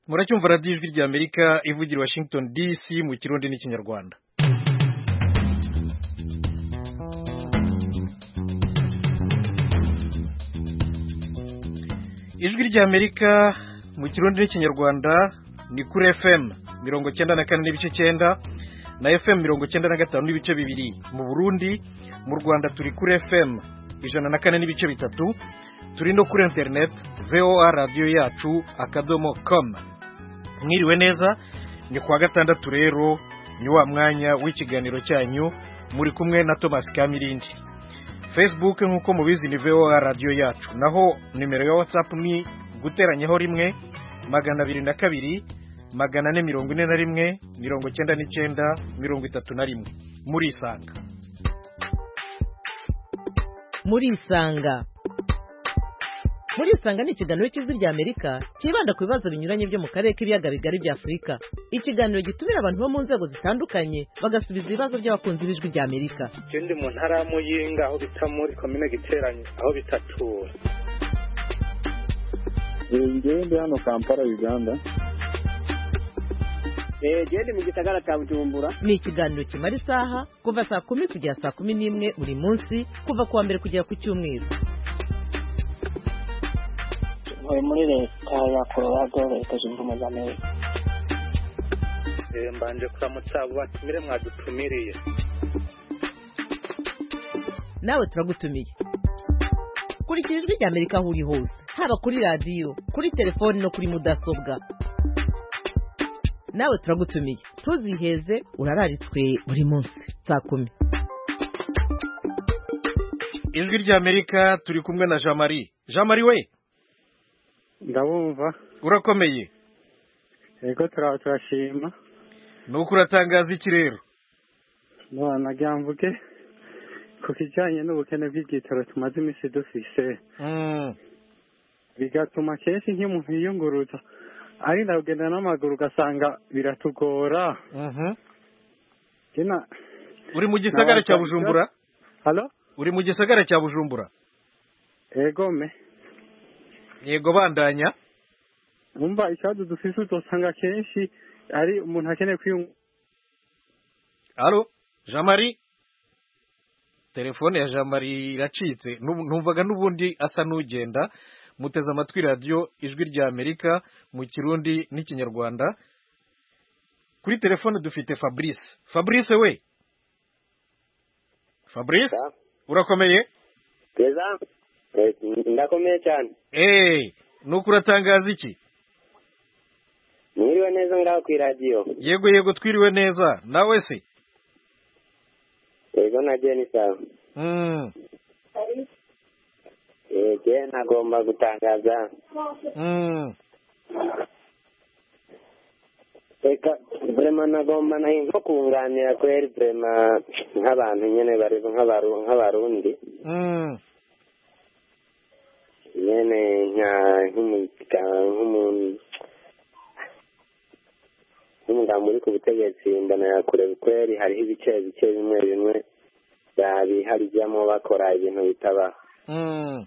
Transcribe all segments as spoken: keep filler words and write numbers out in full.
muracyumva radiyo ijwi rya Amerika ivugira Washington D C mu Kirundi n'Ikinyarwanda. Ijwi rya Amerika mu Kirundi n'Ikinyarwanda ni kuri F M mirongo cyenda na kane n'ibice cyenda na F M mirongo cyenda na gatanu n'ibice bibiri mu Burundi. Mu Rwanda turi kuri F M ijana na kane n'ibice bitatu, turi no kuri internet V O A radio yacu akadomo com. Mwiriwe neza, ni kwa gatandatu rero ni wa mwanya w'ikiganiro cyanyu, muri kumwe na Thomas Kamirindi. Facebook nkuko mubizi ni V O A radio yacu, naho nimero ya WhatsApp ni guteranyaho rimwe magana abiri na kabiri magana ane mirongo ine na rimwe mirongo cyenda n'icyenda mirongo itatu na rimwe. Muri isanga muri isanga muri isanga ni ikiganiro cy'ijwi rya Amerika kibanda ku bibazo binyuranye byo mu karere k'ibiyaga bigari bya Afurika. Ikiganiro gitumira abantu bo mu nzego zitandukanye bagasubiza ibibazo by'abakunzi b'ijwi rya Amerika. Ndi mu ntara ya Muyinga aho bita muri komine Giteranye aho bitatura. Ngiye ndi hano Kampala Uganda. Eh gende mu gisagara cya Bujumbura. Ni ikiganiro kimara isaha kuva saa kumi kugera saa kumi n'imwe buri munsi kuva kuwa mbere kugera ku cyumweru. Muri leta ya Colorado leta zunze ubumwe za Amerika. Eh mbanje kuramutsa abo batumire mwadutumiriye. Nawe turagutumiye. Kurikira ijwi rya Amerika aho uri hose, haba kuri radio, kuri telefoni no kuri mudasobwa. Nawe turagutumiye, tuziheze urararitswe buri munsi saa kumi. Ijwi rya Amerika turi kumwe na Jean Marie. Jean Marie we, ndabumva. Urakomeye? Yego turashima. Nuko uratangaza iki rero? No nagamvuge ku kijanye n'ubukene bw'igitoro tumaze iminsi dufise. Mm. Bigatuma kenshi nk'umuntu yiyunguruza ari ndagenda n'amaguru gasanga biratugora. Mhm. Kina uri mu gisagara cya Bujumbura? Halo? Uri mu gisagara cya Bujumbura? Ego me. Yego bandanya. Umva icyadu dufise utosanga kenshi ari umuntu akeneye kwiyunguruza. Allo, Jean Marie? Telefone ya Jean Marie iracitse, numvaga nubundi asa n'ugenda. Muteze amatwi radio ijwi rya Amerika mu Kirundi n'Ikinyarwanda. Kuri telefone dufite Fabrice. Fabrice we. Fabrice? Da. Urakomeye? Keza? Eh ndakomeye cyane. Eh, nuko uratangaza iki? Mwiriwe neza ngaho ku radio. Yego yego twiriwe neza. Nawe se? Yego na Jenisa. Mm. Eh je nagomba gutangaza. Mm. Eka vraiment nagomba nahinga kunganira kweri vraiment nk'abantu nyene bari nk'abaru nk'abarundi. Mm. Nyene nka nk'umika nk'umuntu nk'umugabo muri ku butegetsi mbona yakure kweri hariho ibice bice bimwe bimwe babiharijyamo bakora ibintu bitaba. Mm.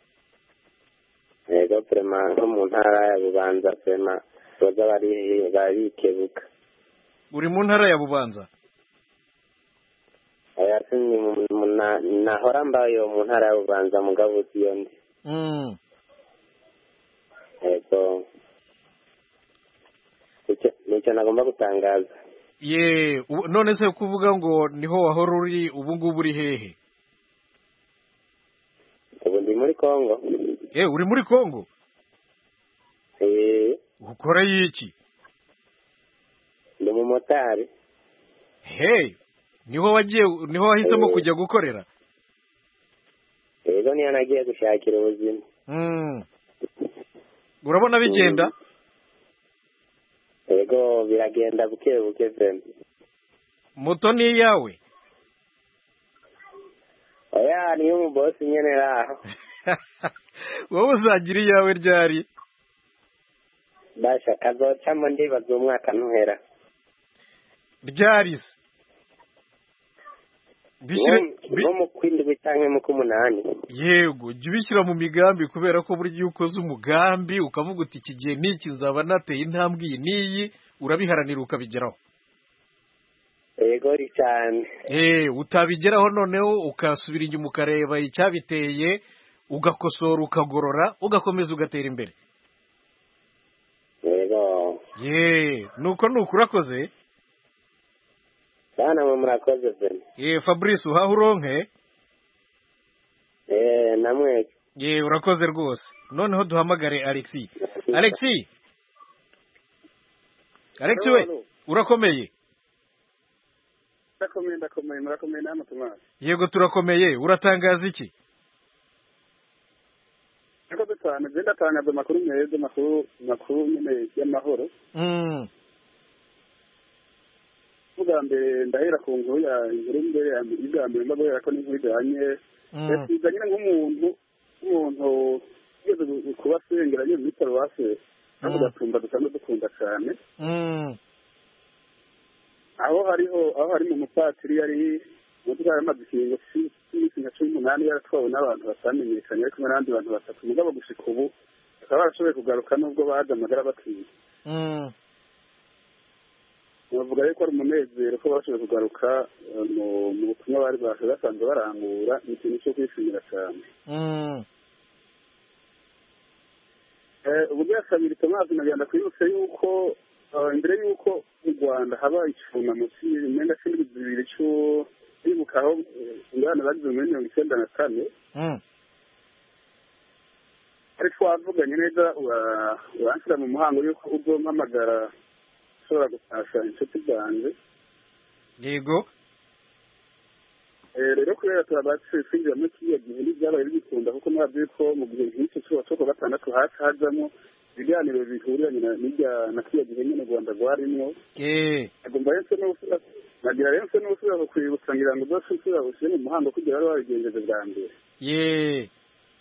Ego prema nko mu ntara ya Bubanza prema baza bari barikebuka. Uri mu ntara ya Bubanza? Aya sinni na nahora mbayo mu ntara ya Bubanza mugabo siyondi. Mm. Ego nicyo nagomba gutangaza. Ye, none se kuvuga ngo niho wahora uri ubu ngubu uri hehe? Ubu ndi muri Kongo. Eh, uri muri Kongo? Eh. Ukora yiki? Ndi mu motari. Hey, niho wagiye niho wahisemo kujya gukorera? Ego niyo nagiye gushakira ubuzima. Mm. Urabona bigenda? Ego biragenda buke buke vema. Moto ni yawe? Oya niyo mu boss nyene raho. Wowe uzagira iyawe ryari? Basha kazocamo ndibaza umwaka ntuhera. Ryari se? nko mu kwindwi cyangwa mu k'umunani. Yego jya ubishyira mu migambi kubera ko burya iyo ukoze umugambi ukavuga uti iki gihe n'iki nzaba nateye intambwe iyi n'iyi urabiharanira ukabigeraho. Yego cyane. Eh utabigeraho noneho ukasubira inyuma ukareba icyabiteye ugakosora ukagorora ugakomeza ugatera imbere. Yego. Ye nuko nuko urakoze. Sana mu murakoze pe. Eh Fabrice uhaho uronke. Eh namwe. Ye urakoze rwose. Noneho duhamagare Alexi. Alexi. Alexi we urakomeye. Ndakomeye ndakomeye murakomeye namwe Tomasi. Yego turakomeye uratangaza iki? Nako cyane genda tangaza makuru meza makuru makuru nyine y'amahoro. Mm. Ubwa mbere ndahera ku nkuru ya inkuru mbere ya mbere mbabwira ko n'inkuru ijanye yasize nyine nk'umuntu umuntu yeze kuba sengera nyine muri paruwase kandi gatumba dusanzwe dukunda cyane. Mm. Aho hariho aho hari mu mupatiri yari mutara amazikingo cy'imisi nka cumi n'umunani yaratwawe n'abantu batamenyekanye ariko n'abandi bantu batatu mugabo gushika ubu bakaba barashoboye kugaruka nubwo baje amagara bakwiye. Mm. Bavuga yuko ari umunezero ko bashoboye kugaruka mu butumwa bari basanzwe barangura ni ikintu cyo kwishimira cyane. Mm. Ubu byasabira Tomasi nagenda kwibutsa yuko imbere yuko mu Rwanda haba icyunamo cy'imyenda cy'indwi zibiri cyo bibukaho ingana bagize muri mirongo icyenda na kane. Ariko twavuganye neza uranshyira mu muhango yuko ubwo mpamagara ushobora gutasha inshuti zanjye. Yego. Rero kubera turabatse twinjira muri kiriya gihe n'ibyabaye bigikunda kuko mwabwiye ko mu gihe nk'icyo cyose cyo kuwa gatandatu hasi hajamo ibiganiro bihuriranye n'ijya na kiriya gihe nyine u Rwanda rwarimwo. agomba rero n'ubusura nagira rero n'ubusura kwibutsa ngira ngo byose usura ushyire mu muhango kugira ngo babigenjeje bwa mbere. Ye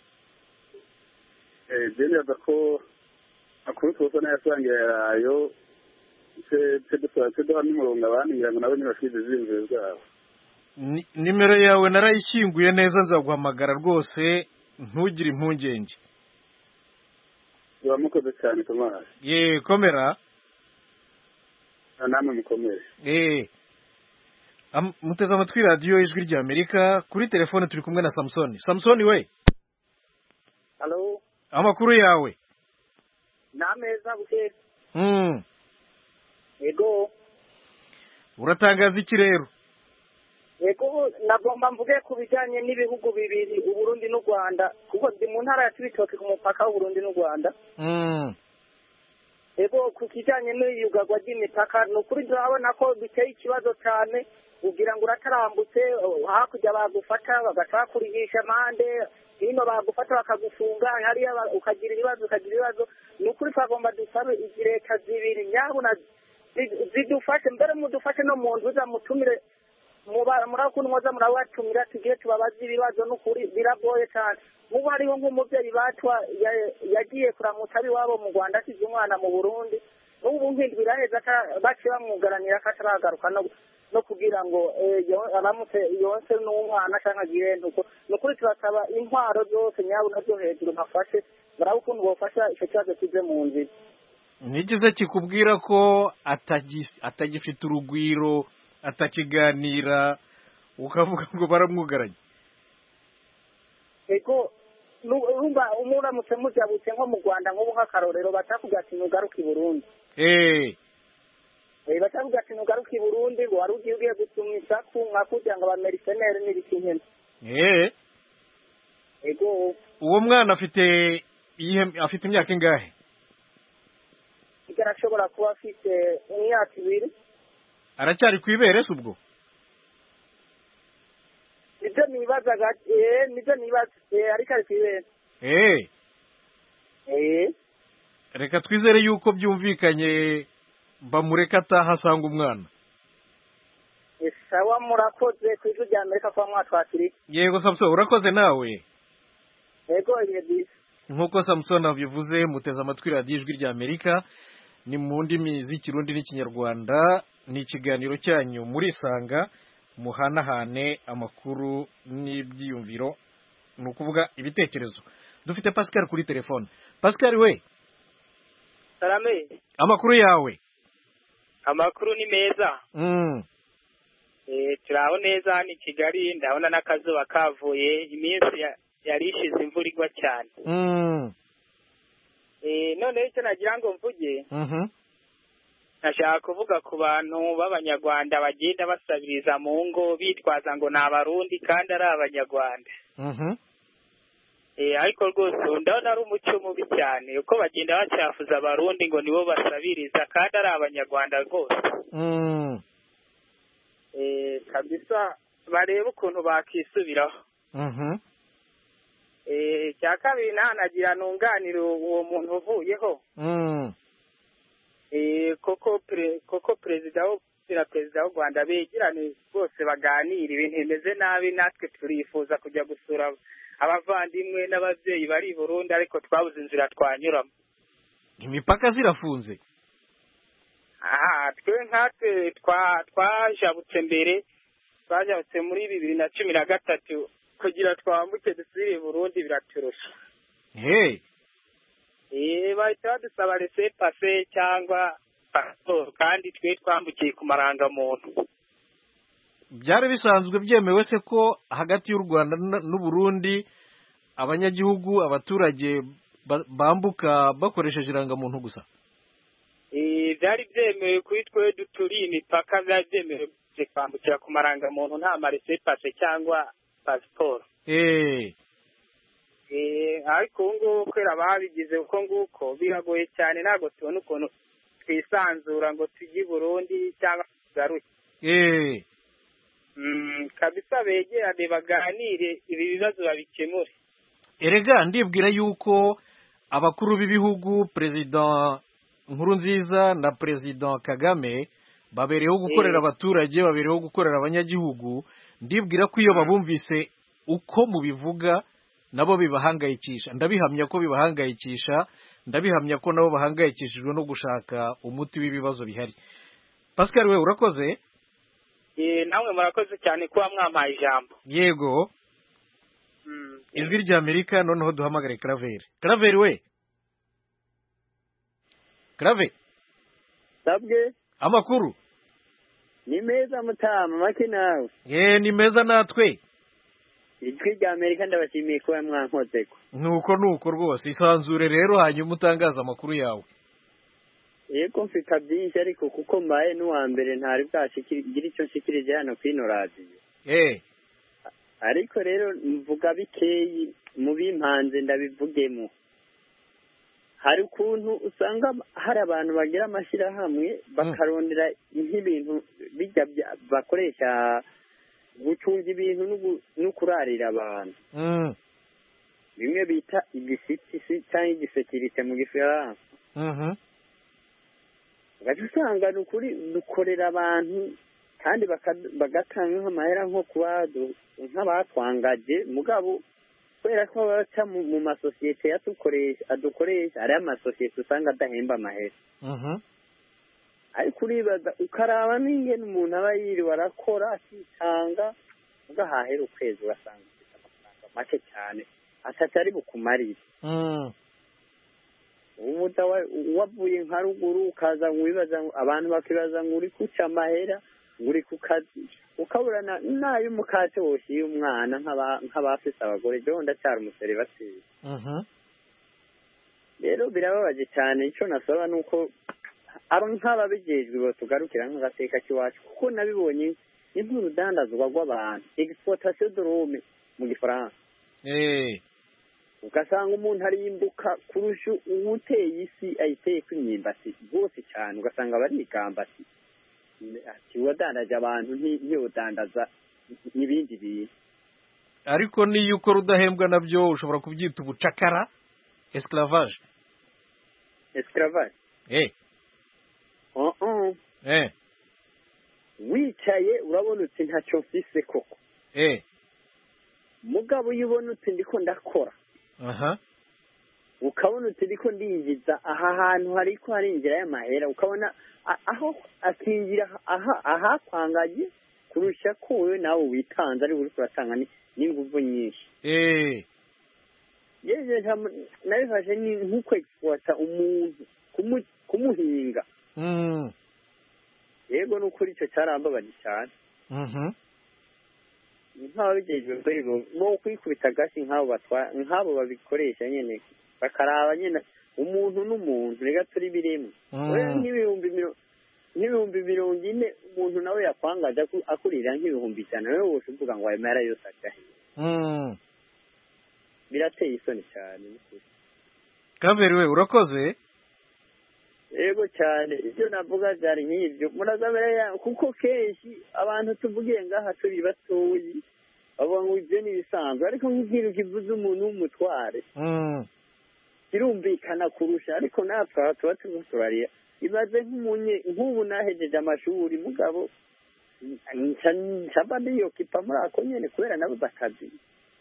eh byemeza ko akuru twose n'ayasangiye yayo se se dusaba se duha n'umurongo abandi ngira ngo nabo ntibashize zimwe zabo. Nimero yawe narayishyinguye neza nzaguhamagara rwose ntugire impungenge. Uramukoze cyane Tomasi. Ye komera. Namwe mukomere. Eh muteze amatwi radiyo ijwi rya Amerika kuri telefone turi kumwe na Samson. Samson we. Hello. Amakuru yawe. Nameza buke. Mm. Ego. Uratangaza iki rero? Ego nagomba mvuge ku bijyanye n'ibihugu bibiri u Burundi n'u Rwanda kuko ndi mu ntara ya Cibitoke ku mupaka w'u Burundi n'u Rwanda. Mm. Ego ku kijyanye n'iyugagwa ry'imipaka ni ukuri turabona ko biteye ikibazo cyane ugira ngo uratarambutse hakurya bagufata bagashakurihisha amande hino bagufata bakagufunga hariya ukagira ibibazo ukagira ibibazo ni ukuri twagomba dusabe izi leta zibiri nyabuna zidufashe mbere mudufashe no mu nzu zamutumire murakunwaza murabatumira tugiye tubabaza ibibazo n'ukuri biragoye cyane mubo hariho nk'umubyeyi batwa yagiye kuramutsa iwabo mu Rwanda asize umwana mu Burundi n'ubu nk'indwi iraheza bace bamwugaranira akataragaruka no kugira ngo aramutse yonse n'umwana cyangwa agire ntuko n'ukuri turasaba intwaro zose nyabuna byo hejuru bafashe baraba ukuntu bofasha icyo kibazo kize mu nzira. Nigize kikubwira ko atagifite urugwiro atakiganira ukavuga ngo baramwugaranye. Ego urumva umuramutse mujabutse nko mu Rwanda nk'ubu nk'akarorero batakugira ati nugaruka i Burundi. Eh Eh batakugira ati nugaruka i Burundi ngo wari ugiye ugiye gusumwa isaku nkakugira ngo abameriseneri n'ibiki. Eh Ego uwo mwana afite afite imyaka ingahe? Igarashobora kuba afite imyaka ibiri. Aracyari kwibere se ubwo? Nibyo nibazaga eh nibyo nibaza eh ariko ari kwibere. Eh Eh reka twizere yuko byumvikanye bamureka atahasanga umwana. Sawa murakoze kw'ijwi rya Amerika kwa mwatwakiri. Yego Samson urakoze nawe. Yego yedi. Nkuko Samson abivuze muteze amatwi radiyo ijwi rya Amerika ni mu ndimi z'ikirundi n'ikinyarwanda ni ikiganiro cyanyu muri Sanga muhanahane amakuru n'ibyiyumviro ni ukuvuga ibitekerezo. Dufite Pascal kuri telefone. Pascal we, Salame. Amakuru yawe? Amakuru ni meza. Mm. Eh turaho neza hano i Kigali, ndabona n'akazuba kavuye, iminsi yarishize imvura igwa cyane. Mm. Eh none icyo nagira ngo mvuge. Mhm. Nashaka kuvuga ku bantu b'Abanyarwanda bagenda basabiriza mu ngo bitwaza ngo n'abarundi kandi ari Abanyarwanda. Mhm. Eh ariko rwose ndabona ari umuco mubi cyane uko bagenda bacyafuza abarundi ngo nibo basabiriza kandi ari Abanyarwanda rwose. Mm. Eh kabisa bareba ukuntu bakisubiraho. Mhm. Eh cyakabiri nanagira nunganira uwo muntu uvuyeho. Mm. Eh koko pre koko president wo na president w'u Rwanda begirane bose baganira ibintu bimeze nabi, natwe turifuza kujya gusura abavandimwe n'abavyeyi bari Burundi ariko twabuze inzira twanyuramo. Imipaka zirafunze. Aha twe nkatwe twa twajabutse mbere twajabutse muri bibiri na cumi na gatatu kugira twambuke dusubire Burundi biraturusha. Hey. Eh bahita badusaba laissez passer cyangwa passport kandi twe twambukiye ku maranga muntu. Byari bisanzwe byemewe se ko hagati y'u Rwanda n'u Burundi abanyagihugu abaturage bambuka bakoresheje iranga muntu gusa? Eh byari byemewe kuri twe duturi imipaka, byari byemewe kwambukira ku maranga muntu nta laissez passer cyangwa passport. Eh Eh ariko ngo kwera babigize uko nguko biragoye cyane, nago tubona ukuntu twisanzura ngo tujye Burundi cyangwa garuke. Eh Mm kabisa begerane baganire ibi bibazo babikemure. Erega ndibwira yuko abakuru b'ibihugu President Nkurunziza na President Kagame babereyeho gukorera abaturage, babereyeho gukorera abanyagihugu, ndibwira ko iyo babumvise uko mubivuga nabo bibahangayikisha. Ndabihamya ko bibahangayikisha, ndabihamya ko nabo bahangayikishijwe no gushaka umuti w'ibibazo bihari. Pascal we urakoze? Eh namwe murakoze cyane kuba mwampaye ijambo. Yego. Mm. Ijwi rya Amerika noneho duhamagare Claver. Claver we. Claver. Sabwe. Amakuru. Ni meza mutama make nawe. Eh ni meza natwe. Ijwi rya Amerika ndabashimiye kuba mwankoteko. Nuko nuko rwose isanzure rero hanyuma utangaza amakuru yawe. Yego mfika byinshi ariko kuko mbaye n'uwa mbere ntari bwashikira icyo nshikirije hano kwino radio. Eh. Ariko rero mvuga bikeyi mu bimpanze ndabivugemo. Hari ukuntu usanga hari abantu bagira amashira hamwe bakarondera nk'ibintu bijya bakoresha gucunga ibintu no kurarira abantu. Mm. Bimwe bita igisiti cyangwa igisekirite mu gifaransa. Mhm. Bagisanga nukuri dukorera abantu kandi bagatanga amahera nko kuba nk'abatwangaje mugabo kwera ko baca mu masosiyete yatukoresha adukoresha ari amasosiyete usanga adahemba amahera. Mhm. Ariko uribaza ukaraba n'ingene umuntu aba yiriwe arakora akitanga ugahahera ukwezi ugasanga amafaranga make cyane atari bukumarire. Mm. Ubu wavuye nka ruguru ukaza wibaza abantu bakibaza ngo uri kuca amahera uri kukazi ukaburana nayo umukate woshiye umwana nk'abafise abagore byo ndacyari umusore bateye. Mhm. Rero birababaje cyane, icyo nasaba nuko aba nk'ababijejwe bo tugarukira nk'agateka kiwacu kuko nabibonye ni nk'urudandazwa rw'abantu, exploitation de l'homme mu gifaransa. Eh ugasanga umuntu arimbuka kurusha uwuteye isi ayiteye kw'imyimbati rwose cyane, ugasanga barigamba ati ati wadandaje abantu ntiyodandaza n'ibindi bintu. Ariko niyo ukora udahembwa nabyo ushobora kubyita ubucakara, esclavage. Esclavage? Eh. Oh oh. Eh. Wicaye urabona uti ntacyo mfise koko. Eh. Mugabo yibona uti ndiko ndakora. Aha. Ukabona uti ndiko ndinjiza aha hantu hariko harinjira y'amahera, ukabona aho akinjira aha aha kwangaje kurusha ko wowe nawe witanze ari uri kuratanga n'ingufu nyinshi eh yeje nabifashe ni nk'uko exploita umuntu kumuhinga mm yego n'ukuri icyo cyarambabaje cyane mhm nk'aho bigejwe kuri bo mo kwikubita gasi nk'abo batwa nk'abo babikoresha nyene bakaraba nyene umuntu n'umuntu rega turi biremwe wewe nk'ibihumbi n'ibihumbi mirongo ine umuntu nawe yakwangaje akurira nk'ibihumbi ijana wewe wose uvuga ngo ayamara yose agahe mm birateye isoni cyane Kaveri we urakoze yego cyane ibyo navuga byari nk'ibyo murazabera kuko kenshi abantu tuvugiye ngaha turi batoyi bavuga ngo ibyo ni bisanzwe ariko nk'ikintu kivuze umuntu w'umutware mm kirumvikana kurusha ariko natwe tuba turariya ibaze nk'umunye nk'ubu nahejeje amashuri mugabo nsaba ndiyo kipa muri ako nyene kubera nabo bakazi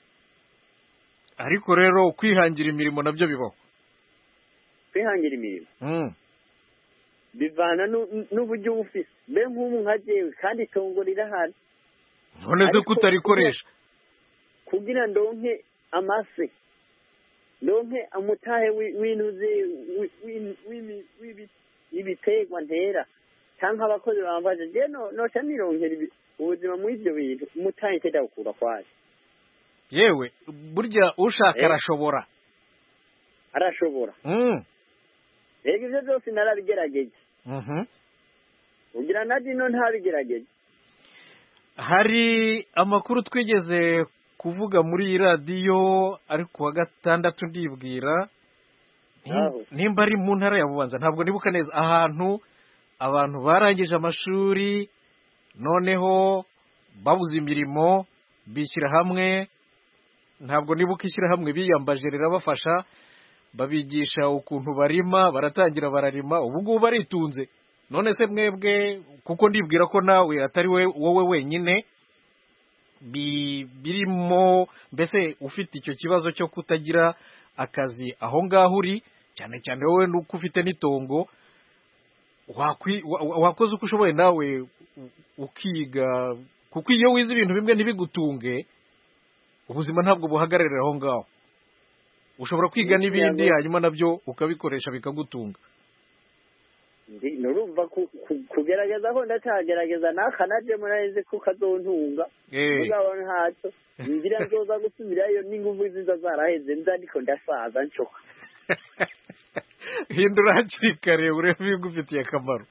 ariko rero kwihangira imirimo nabyo bibaho kwihangira imirimo mm bivana n'uburyo ufise mbe nk'ubu nka jewe kandi itongo rirahari none se kutarikoresha kugira ndonke amase ndonke amutahe w'intuze w'ibiterwa ntera cyangwa abakozi bambaje je noca nironkera ubuzima muri ibyo bintu umutahe nteda gukura kwaje yewe burya ushaka arashobora arashobora mm Ego ivyo byose narabigerageje. Mhm. Ugira na dino ntabigerageje. Hari amakuru twigeze kuvuga muri radio ariko wa gatandatu ndibwira nimba ari mu ntara ya Bubanza ntabwo nibuka neza ahantu abantu barangije amashuri noneho babuze imirimo bishyira hamwe ntabwo nibuka ishyira hamwe biyambaje rirabafasha babigisha ukuntu barima baratangira bararima ubu ngubu baritunze none se mwebwe kuko ndibwira ko nawe atari we wowe wenyine birimo mbese ufite icyo kibazo cyo kutagira akazi aho ngaho uri cyane cyane wowe nuko ufite n'itongo wakoze uko ushoboye nawe ukiga kuko iyo wize ibintu bimwe ntibigutunge ubuzima ntabwo buhagararira aho ngaho ushobora kwiga n'ibindi hanyuma nabyo ukabikoresha bikagutunga nurumva kugerageza ko ndatagerageza nakanaje muraze ko kazontunga mugabone hato ngira nzoza gusubirayo n'inguvu ziza zaraheze ndandiko ndasaza ncoka hindura hakiri kare urebe bigufitiye akamaro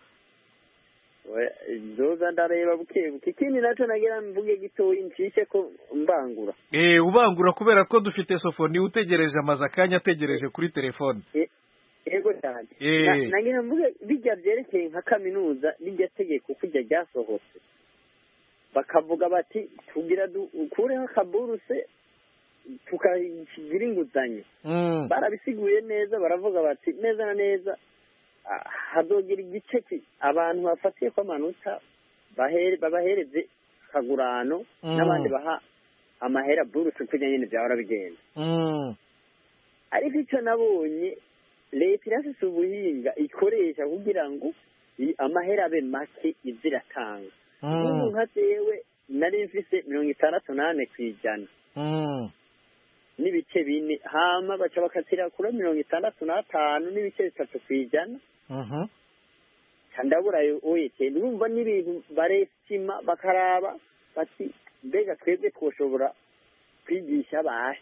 nzoza ndareba bukebuke ikindi nacyo nagira mvuge gitoyi ncishe ko mbangura eh ubangura kubera ko dufite sofoni utegereje amaze akanya ategereje kuri telefone ego cyane nagira mvuge bijya byerekeye nka kaminuza n'iryo tegeko kujya ryasohotse bakavuga bati tugira dukureho akaburuse tukagira inguzanyo barabisiguye neza baravuga bati neza na neza hadogira igice abantu bafatiye ko amanota babahereze kagurano n'abandi baha amahera buruse kugira nyine byahora bigenda ariko icyo nabonye leta irafise ubuhinga ikoresha kugira ngo amahera abe make iziratanga ubu nka jewe nari mfise mirongo itandatu nane ku ijana n'ibice bine hama baca bakatira kuri mirongo itandatu n'atanu n'ibice bitatu ku ijana ndabura oyete urumva n'ibintu baresima bakaraba bati mbega twebwe twoshobora kwigisha abahe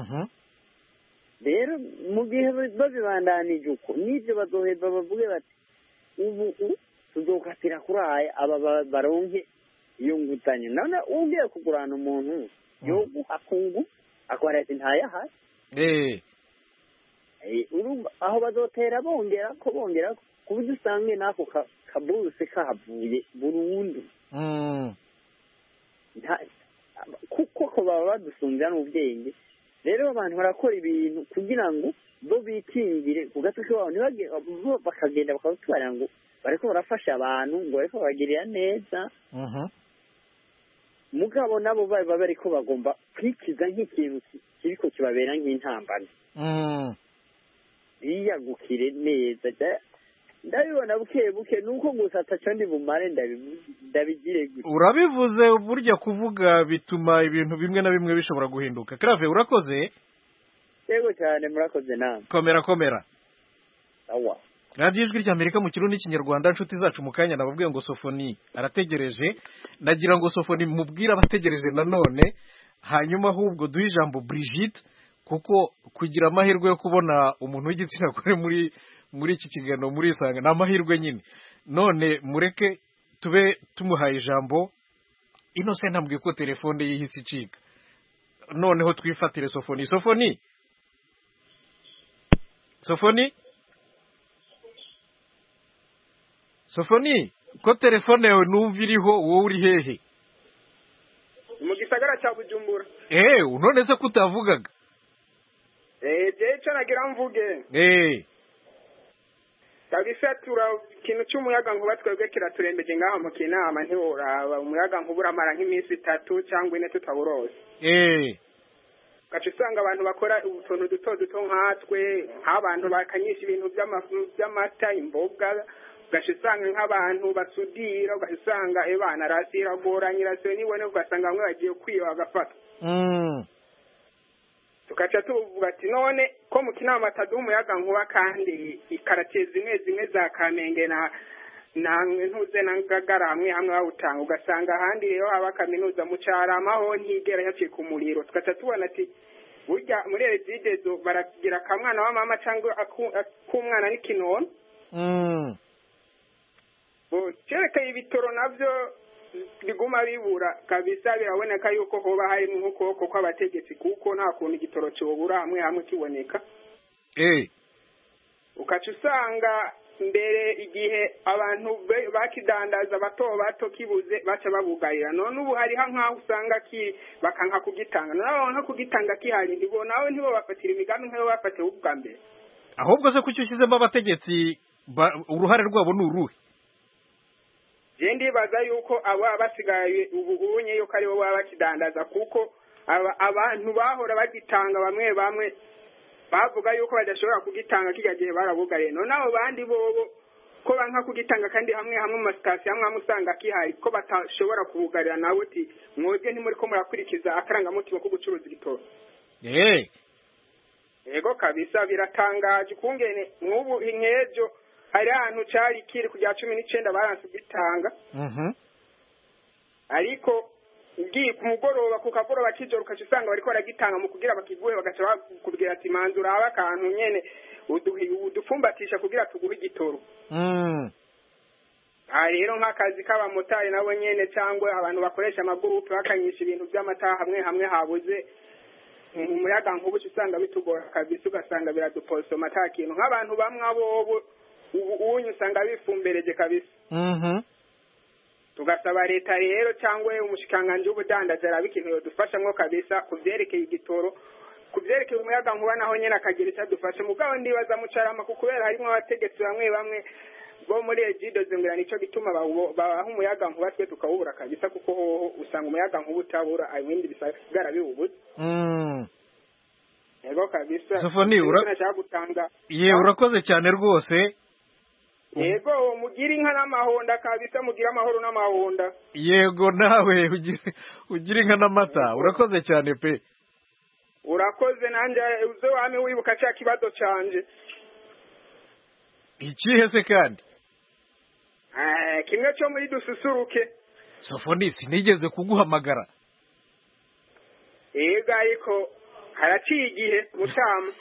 rero mu gihe babibandanije uko n'ibyo bazoheza bavuge bati ubu tuzokatira kuri aya aba baronke iyo nguzanyo none ugiye kugurana umuntu yoguha kungu akora ati ntayahari urumva aho bazotera bongera ko bongera ku buryo usange n'ako kaburuse kahavuye burundu kuko ko baba badusumbya n'ubwenge rero abantu barakora ibintu kugira ngo bo bikingire ku gatwe k'iwabo ntibagende bakagenda bakabutwara ngo bariko barafasha abantu ngo bariko babagirira neza mugabo nabo baba bariko bagomba kwikiza nk'ikintu kiriko kibabera nk'intambara biyagukire neza ndabibona buke buke nuko gusa ataco ndi bumare ndabigire gute. Urabivuze burya kuvuga bituma ibintu bimwe na bimwe bishobora guhinduka. Clave urakoze? Yego cyane murakoze namwe. Komera komera. Awa. Radio Ijwi ry'Amerika mu Kirundi n'Ikinyarwanda nshuti zacu mu kanya nababwiye ngo Sofoni arategereje, nagira ngo Sofoni mubwira abategereje nanone, hanyuma ahubwo duhe ijambo Brigitte kuko kugira amahirwe yo kubona umuntu w'igitsina gore muri muri iki kiganiro muri Isanga na amahirwe nyine. None mureke tube tumuhaye ijambo. Innocent ambwiye ko telefone yihise icika. Noneho twifatire Sofoni. Sofoni Sofoni Sofoni ko telefone yawe numva iriho wowe uri hehe? Mu gisagara cya Bujumbura. Eh, unone se kutavugaga? Eh, je cyo nagira mvuge. Eh. Kabisa tura kintu cy'umuyaga nkuba twebwe kiraturembeje ngaho mu kinama ntiworaba umuyaga nkubura amara nk'iminsi itatu cyangwa ine tutaburose. Eh. Gace usanga abantu bakora utuntu duto duto nkatwe, nk'abantu bakanyisha ibintu by'amata, imboga, gace usanga nk'abantu basudira, gace usanga ebana rasira gora nyirase nibone ugasanga bamwe bagiye kwiba bagafata. Mm. Tukaca tuvuga ati none ko mu kinama taduha umuyaga nkuba kandi ikarateza zimwe zimwe za Kamenge na na ntuze na Ngagara hamwe hamwe bawutanga ugasanga ahandi rero aba kaminuza mu Carama ho ntigera yacika umuriro. Tukaca tubona ati burya muri Regidezo baragira kamwana wa mama cyangwa akumwana n'ikinono. Mm. Bo cereka ibitoro navyo biguma bibura kabisa, biraboneka yuko hoba hari nk'ukoko kw'abategetsi kuko nta kuntu igitoro cyobura hamwe hamwe kiboneka. Eh. Ukaca usanga mbere igihe abantu bakidandaza bato bato kibuze baca babugarira, none ubu hari nk'aho usanga ki bakanka kugitanga, none nka kugitanga kihari ntibo nawe ntibo bafatira imigambi nk'ayo bafatiye ubwa mbere. Ahubwo se kuki ushyizemo abategetsi uruhare rwabo ni uruhe? Je ndibaza yuko aba basigaye ubunye yuko ari bo baba bakidandaza kuko abantu bahora bagitanga bamwe bamwe bavuga yuko badashobora kugitanga kijya gihe barabugariye, none abo bandi bobo ko banka kugitanga kandi hamwe hamwe mu station hamwe amusanga kihari ko batashobora kubugarira nawe uti mwoje ntimuri ko murakurikiza akarangamutima ko gucuruza igitoro. Eh. Ego kabisa biratangaje kungene nk'ubu inkejo hari ahantu cari kiri kujya cumi n'icenda baranse gitanga. Mhm. Ariko ngiye ku mugoroba ku kagoroba kijoro kacu usanga bariko baragitanga mu kugira bakiguhe bagaca bakubwira ati manzura aba kantu nyene udufumbatisha kugira tuguhe igitoro. Mm. Ah rero nk'akazi k'abamotari nabo nyene cyangwa abantu bakoresha amagurupe bakanyisha ibintu by'amata hamwe hamwe habuze umuyaga nkubu usanga bitugora kabisa, ugasanga biradupolsoma ta kintu nk'abantu bamwe abobo ubu usanga bifumbereje kabisa. Mhm. Tugasaba leta rero cyangwa umushikanganje w'ubudandaza arabikintu yodufashamwo kabisa kuvyerekeye igitoro, kuvyerekeye umuyaga nkuba naho nyene akagira icyo dufasha mugabo ndibaza mu Carama kubera harimo abategetsi bamwe bamwe bo muri Regidezo ngira nico gituma baha umuyaga nkuba twe tukawubura kabisa kuko hoho usanga umuyaga nkuba utabura ibindi bisagara biwubuze. Mm. Ego kabisa. Sofoni urakagutanga. Ye urakoze cyane rwose. Yego mugira inka n'amahonda kabisa, mugira amahoro n'amahonda. Yego nawe ugira inka n'amata, urakoze cyane pe. Urakoze nanje uze wame wibuka cya kibazo canje. Ikihe se kandi? Eh kimwe cyo muri dususuruke. Sofoni sinigeze kuguhamagara. Yego ariko haraciye igihe mutama.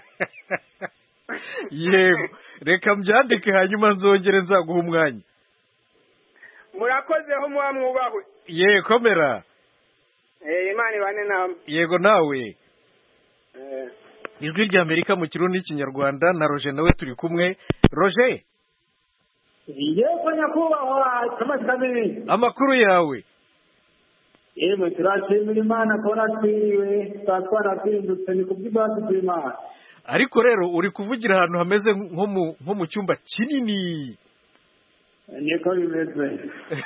Yego reka mbyandike hanyuma nzongere nzaguha umwanya. Murakoze ho muba mwubahwe. Ye komera. Eh Imana ibane namwe. Yego nawe. Eh Ijwi ry'Amerika mu Kirundi n'Ikinyarwanda na Roger nawe turi kumwe. Roger. Yego nyakubahwa Kamasabiri. Amakuru yawe. Yego turashimira Imana kora twiriwe twatwara twindutse ni kubyibasi by'Imana. Ariko rero uri kuvugira ahantu hameze nko mu nko mu cyumba kinini. Niko bimeze.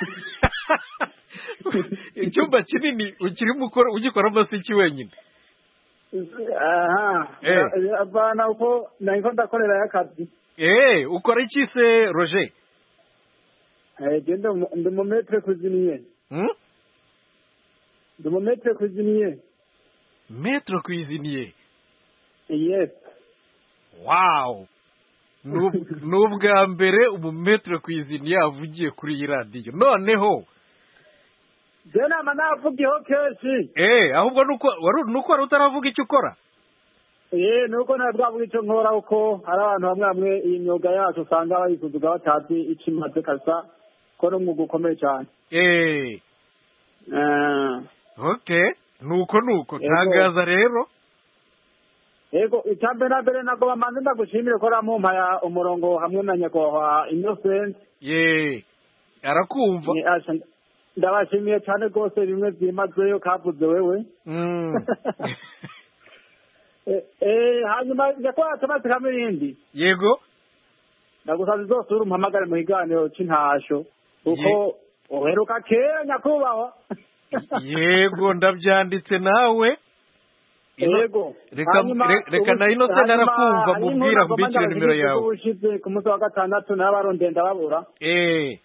Icyumba kinini ukirimo ukora ugikora amasiki wenyine. Aha. Eh. Abana uko nako ndakorera y'akazi. eh ukora iki se Roger? Eh genda ndi mu metre cuisinier. Hmm? Ndi mu metre cuisinier. Maître cuisinier. Yes. Wow. Nubwa mbere umu maître cuisinier avugiye kuri iyi radio. Noneho Jena manavugiyeho kenshi. Eh, ahubwo nuko wari nuko wari utaravuga icyo ukora. Eh, nuko nabwavuga icyo nkora uko hari abantu bamwe bamwe iyi myuga yacu usanga bayisuzuga batazi icyo imaze kasa ko no mwuga ukomeye cyane. Eh. Eh. Okay. Nuko nuko tangaza rero. Ego icyambere na mbere nago bamanze ndagushimire ko ramumpaya umurongo hamwe na nyakwaha Innocent. Ye. Arakumva. Ndabashimiye cyane rwose bimwe byimazeyo kavuze wewe. Mm. eh eh hanyuma nyakwaha tamati kamirindi. Yego. Ndagusaba zose uri umpamagare mu higaniro c'intasho. Uko uheruka kera nyakubaho. Yego ndabyanditse nawe. Yego reka reka na Innocent arakumva mubwira mbikire nimero yawe. Ubushize ku munsi wa gatandatu n'abaronde ndababura. Eh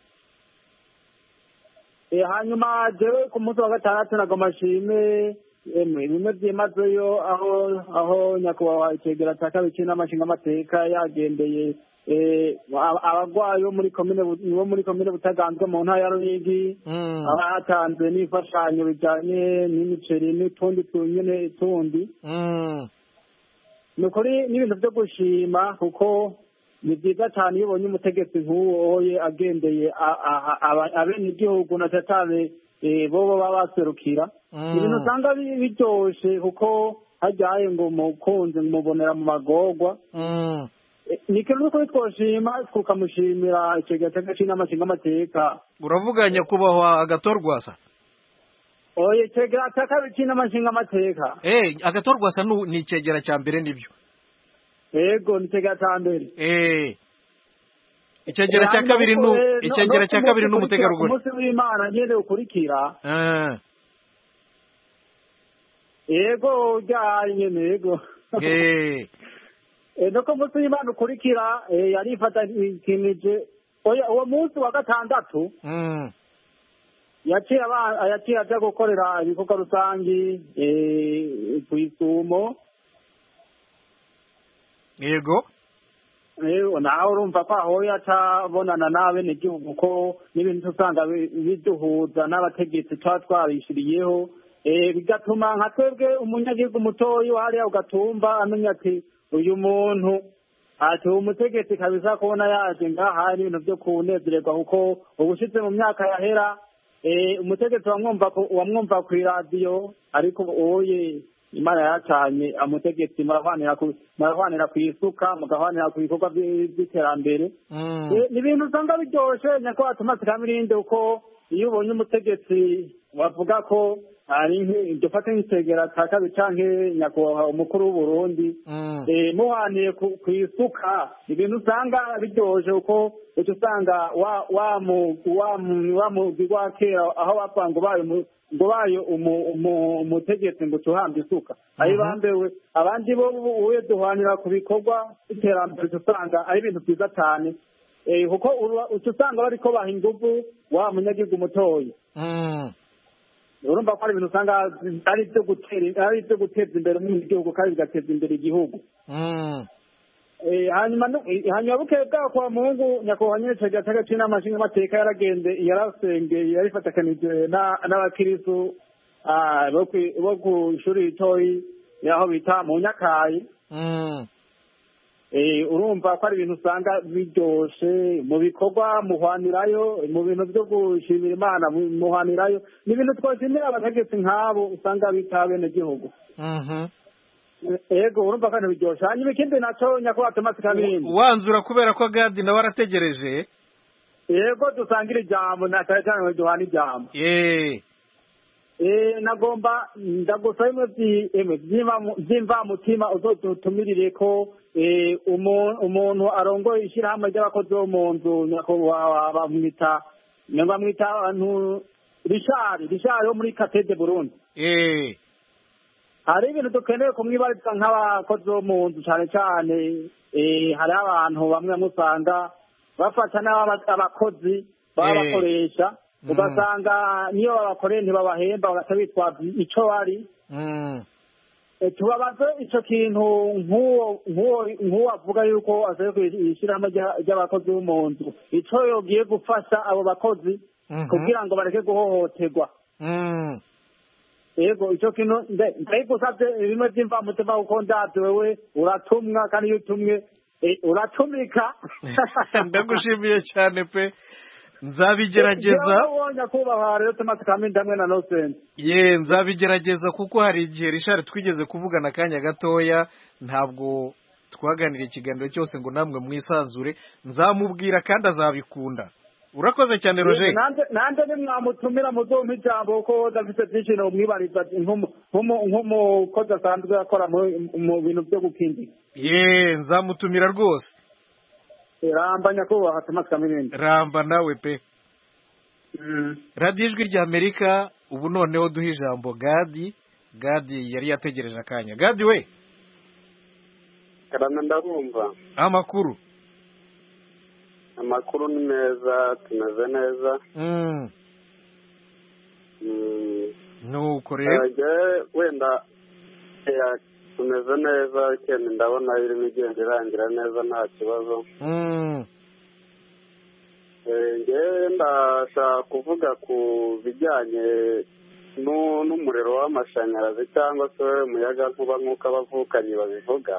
eh hanyuma jewe ku munsi wa gatandatu nagomashime emwe bimwe byimazeyo aho aho nyakubahwa ikegera takabiki n'amashinga amateka yagendeye eh abagwayo muri komine bo muri komine butaganzwe mu ntara ya Ruyigi abatanze n'ifashanyo bijanye n'imiceri n'utundi tunyene tundi nukuri n'ibintu byo gushima kuko ni byiza cyane iyo ubonye umutegetsi nk'uwo oye agendeye abene igihugu na cyane bobo baba baserukira ibintu usanga biryoshe kuko hajyaye ngo mukunze mubonera mu magorwa Nikiru nuko twoshima tukamushimira ikigega cy'agaciro n'amashinga amateka. Uravuga nyakubahwa Agatorwasa? Oye ikigega cy'agaciro n'amashinga amateka. Eh Agatorwasa ni ikigega cya mbere nibyo. Yego ni ikigega cya mbere. Eh Ikigega cya kabiri nu ikigega cya kabiri n'umutegarugori. Umunsi w'Imana nyene ukurikira. Eh Yego ujyanye nyene yego. Eh Eh noko munsi y'Imana ukurikira eh yarifata ikinije oya uwo munsi wa gatandatu mm yaciye aba yaciye aje gukorera ibikorwa rusangi eh kwisumo yego eh naho urumva ko aho yatabonana nabe n'igihugu ko n'ibintu usanga biduhuza n'abategetsi twa twarishiriyeho eh bigatuma nka twebwe umunyagihugu mutoyi hariya ugatumba amenya ati uyu muntu ati umutegetsi kabisa kubona yaje ngaha ibintu byo kunezererwa kuko ubushitse mu myaka yahera eh umutegetsi wamwumva wamwumva ku radio ariko oye Imana yacanye amutegetsi marahwanira ku marahwanira kwisuka mugahwanira ku bikorwa by'iterambere ni ibintu usanga biryoshe nyako atuma tukamirinde uko iyo ubonye umutegetsi wavuga ko ari dufate nk'itegera takabi canke nyakubahwa umukuru w'u Burundi eh muhaniye kwisuka ibintu usanga biryoje uko uco usanga wa wa mu wa mu wa kera aho bapango bayo ngo bayo umutegetsi ngo tuhamba isuka ari bambewe abandi bo uwe duhanira ku bikorwa iterambere usanga ari ibintu byiza cyane eh kuko uco usanga bariko baha ingufu wa munyagihugu mutoyi urumva ko ari ibintu usanga ari byo gutera ari byo guteza imbere mu gihugu kandi bigateza imbere igihugu eh hanyuma hanyuma bukeye bwa kwa Mungu nyakubahwa nyine cy'agaciro n'amashinga amateka yaragende yarasengeye yarifatakanije n'abakirisu ah bo ku ishuri ritoyi yaho bita mu Nyakayi eh urumva ko ari ibintu usanga biryoshe mu bikorwa muhwanirayo mu bintu byo gushimira Imana muhwanirayo ni ibintu twoshimira abategetsi nk'abo usanga bitabene gihugu ego urumva kandi biryoshe hanyuma ikindi naco nyakubahwa Thomas Kamilindi wanzura kubera ko Gadi nawe arategereje yego dusangira ijambo na cyane cyane duhana ijambo eh eh nagomba ndagusaba imwe emwe byimva mutima uzotumirire ko eh umuntu arongoye ishirahamwe ry'abakozi bo mu nzu nyakubahwa bamwita nyamwita abantu Richard Richard wo muri Katede Burundi eh hari ibintu dukeneye kumwibariza nk'abakozi bo mu nzu cyane cyane hari abantu bamwe musanga bafata n'abakozi baba bakoresha ugasanga niyo babakoreye ntibabahemba bagahita bitwaza icyo bari tubabaze icyo kintu nk'uwo avuga yuko azaye ku ishyirahamwe ry'abakozi bo mu nzu icyo yogiye gufasha abo bakozi kugira ngo bareke guhohoterwa yego icyo kintu ndayigusabye bimwe by'imvamutima kuko ndabyo wewe uratumwa kandi iyo utumwe uratumika ndagushimiye cyane pe nzabigerageza nyakubahwa rero Thomas Kamindi hamwe na Nonsense ye nzabigerageza kuko hari igihe Richard twigeze kuvugana akanya gatoya ntabwo twaganira ikiganiro cyose ngo namwe mwisanzure nzamubwira kandi azabikunda urakoze cyane Roger nande nimwamutumira muzompa ijambo kuko dafite byinshi no mwibariza nk'umukozi asanzwe akora mu bintu byo gukindika ye nzamutumira rwose ramba nyakubahwa Thomas Kamindi ramba nawe pe radiyo ijwi ry'Amerika ubu noneho duha ijambo Gadi Gadi yari yategereje akanya Gadi we karana ndabumva amakuru amakuru ni meza tumeze neza nuko rero wenda tumeze neza cyane ndabona irimo igenda irangira neza nta kibazo ngewe ndashaka kuvuga ku bijyanye n'umuriro w'amashanyarazi cyangwa se umuyaga nkuba nk'uko abavukanyi babivuga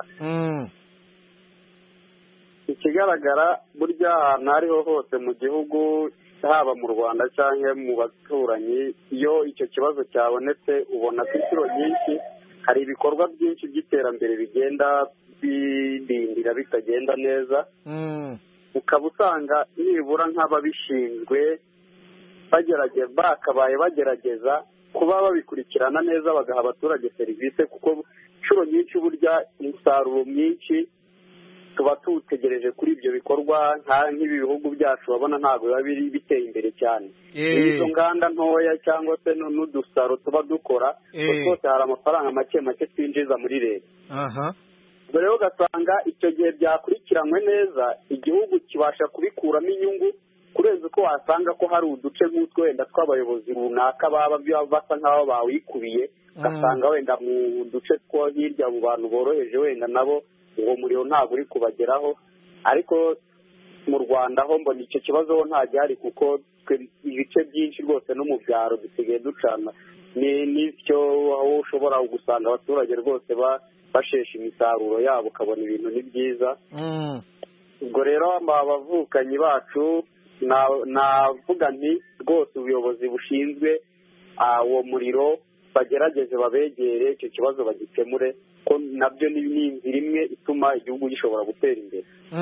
ikigaragara burya ahantu ariho hose mu gihugu haba mu Rwanda cyangwa mu baturanyi iyo icyo kibazo cyabonetse ubona ko inshuro nyinshi hari ibikorwa byinshi by'iterambere bigenda bidindira bitagenda neza ukaba usanga nibura nk'ababishinzwe bagerageza bakabaye bagerageza kuba babikurikirana neza bagaha abaturage serivisi kuko inshuro nyinshi burya umusaruro mwinshi tuba tuwutegereje kuri ibyo bikorwa nk'ibi bihugu byacu babona ntabwo biba biri biteye imbere cyane izo nganda ntoya cyangwa se n'udusaro tuba dukora twose hari amafaranga make make twinjiza muri leta ubwo rero ugasanga icyo gihe byakurikiranywe neza igihugu kibasha kubikuramo inyungu kurenza uko wasanga ko hari uduce nk'utwo wenda tw'abayobozi runaka baba basa nk'aho bawikubiye ugasanga wenda mu duce two hirya mu bantu boroheje wenda nabo uwo muriro ntabwo uri kubageraho ariko mu Rwanda ho mbona icyo kibazo nta gihari kuko ibice byinshi rwose no mu byaro dusigaye ducana n'icyo aho ushobora gusanga abaturage rwose bashesha imisaruro yabo ukabona ibintu ni byiza ubwo rero abavukanyi bacu navuga nti rwose ubuyobozi bushinzwe uwo muriro bagerageze babegere icyo kibazo bagikemure ko nabyo ni inzira imwe ituma igihugu gishobora gutera imbere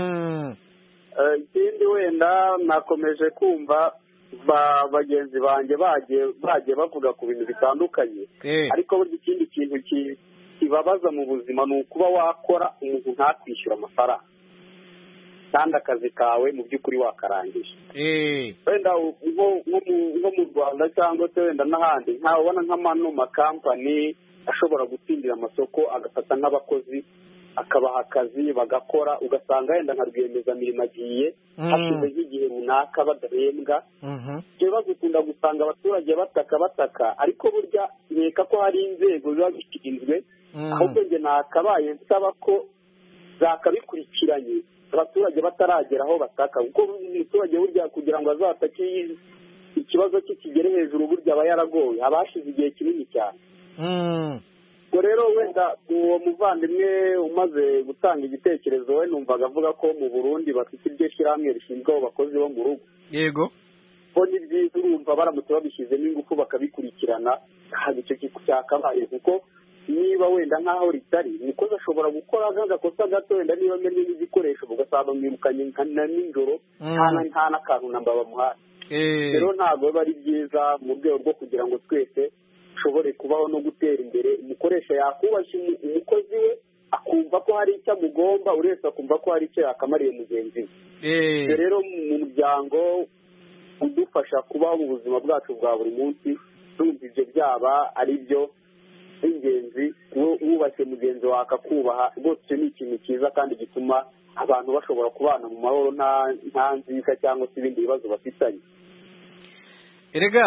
ikindi wenda nakomeje kumva bagenzi banjye bagiye bavuga ku bintu bitandukanye ariko burya ikindi kintu kibabaza mu buzima ni ukuba wakora umuntu ntakwishyura amafaranga kandi akazi kawe mu by'ukuri wakarangije wenda nko mu Rwanda cyangwa se wenda n'ahandi ntabona nk'amano makampani ashobora gutsindira amasoko agafata nk'abakozi akabaha akazi bagakora ugasanga wenda nka rwiyemezamirimo agiye hashize nk'igihe runaka badahembwa ibyo bibazo ukunda gusanga abaturage bataka bataka ariko burya nkeka ko hari inzego ziba zishinzwe ahubwo njye nakabaye nsaba ko zakabikurikiranye abaturage bataragera aho bataka kuko umuturage burya kugira ngo azatake ikibazo cye kigere hejuru burya aba yaragowe haba hashize igihe kinini cyane ubwo rero wenda uwo muvandimwe umaze gutanga igitekerezo we numvaga avuga ko mu Burundi bafite iryo shyirahamwe rishinzwe abo bakozi bo mu rugo yego ko ni byiza urumva baramutse babishyizemo ingufu bakabikurikirana ntabwo icyo cyakabaye kuko niba wenda nk'aho ritari umukozi ashobora gukora agakosa gato wenda niba amenya n'igikoresho ugasanga bamwirukanye na nijoro nta n'akantu namba bamuhaye rero ntabwo biba ari byiza mu rwego rwo kugira ngo twese dushobore kubaho no gutera imbere umukoresha yakubashye umukozi we akumva ko hari icyo amugomba buri wese akumva ko hari icyo yakamariye mugenzi we rero mu muryango udufasha kubaho mu buzima bwacu bwa buri munsi tumva ibyo byaba ari byo w'ingenzi wubashye mugenzi wawe akakubaha rwose icyo ni ikintu cyiza kandi gituma abantu bashobora kubana mu mahoro nta nzika cyangwa se ibindi bibazo bafitanye. erega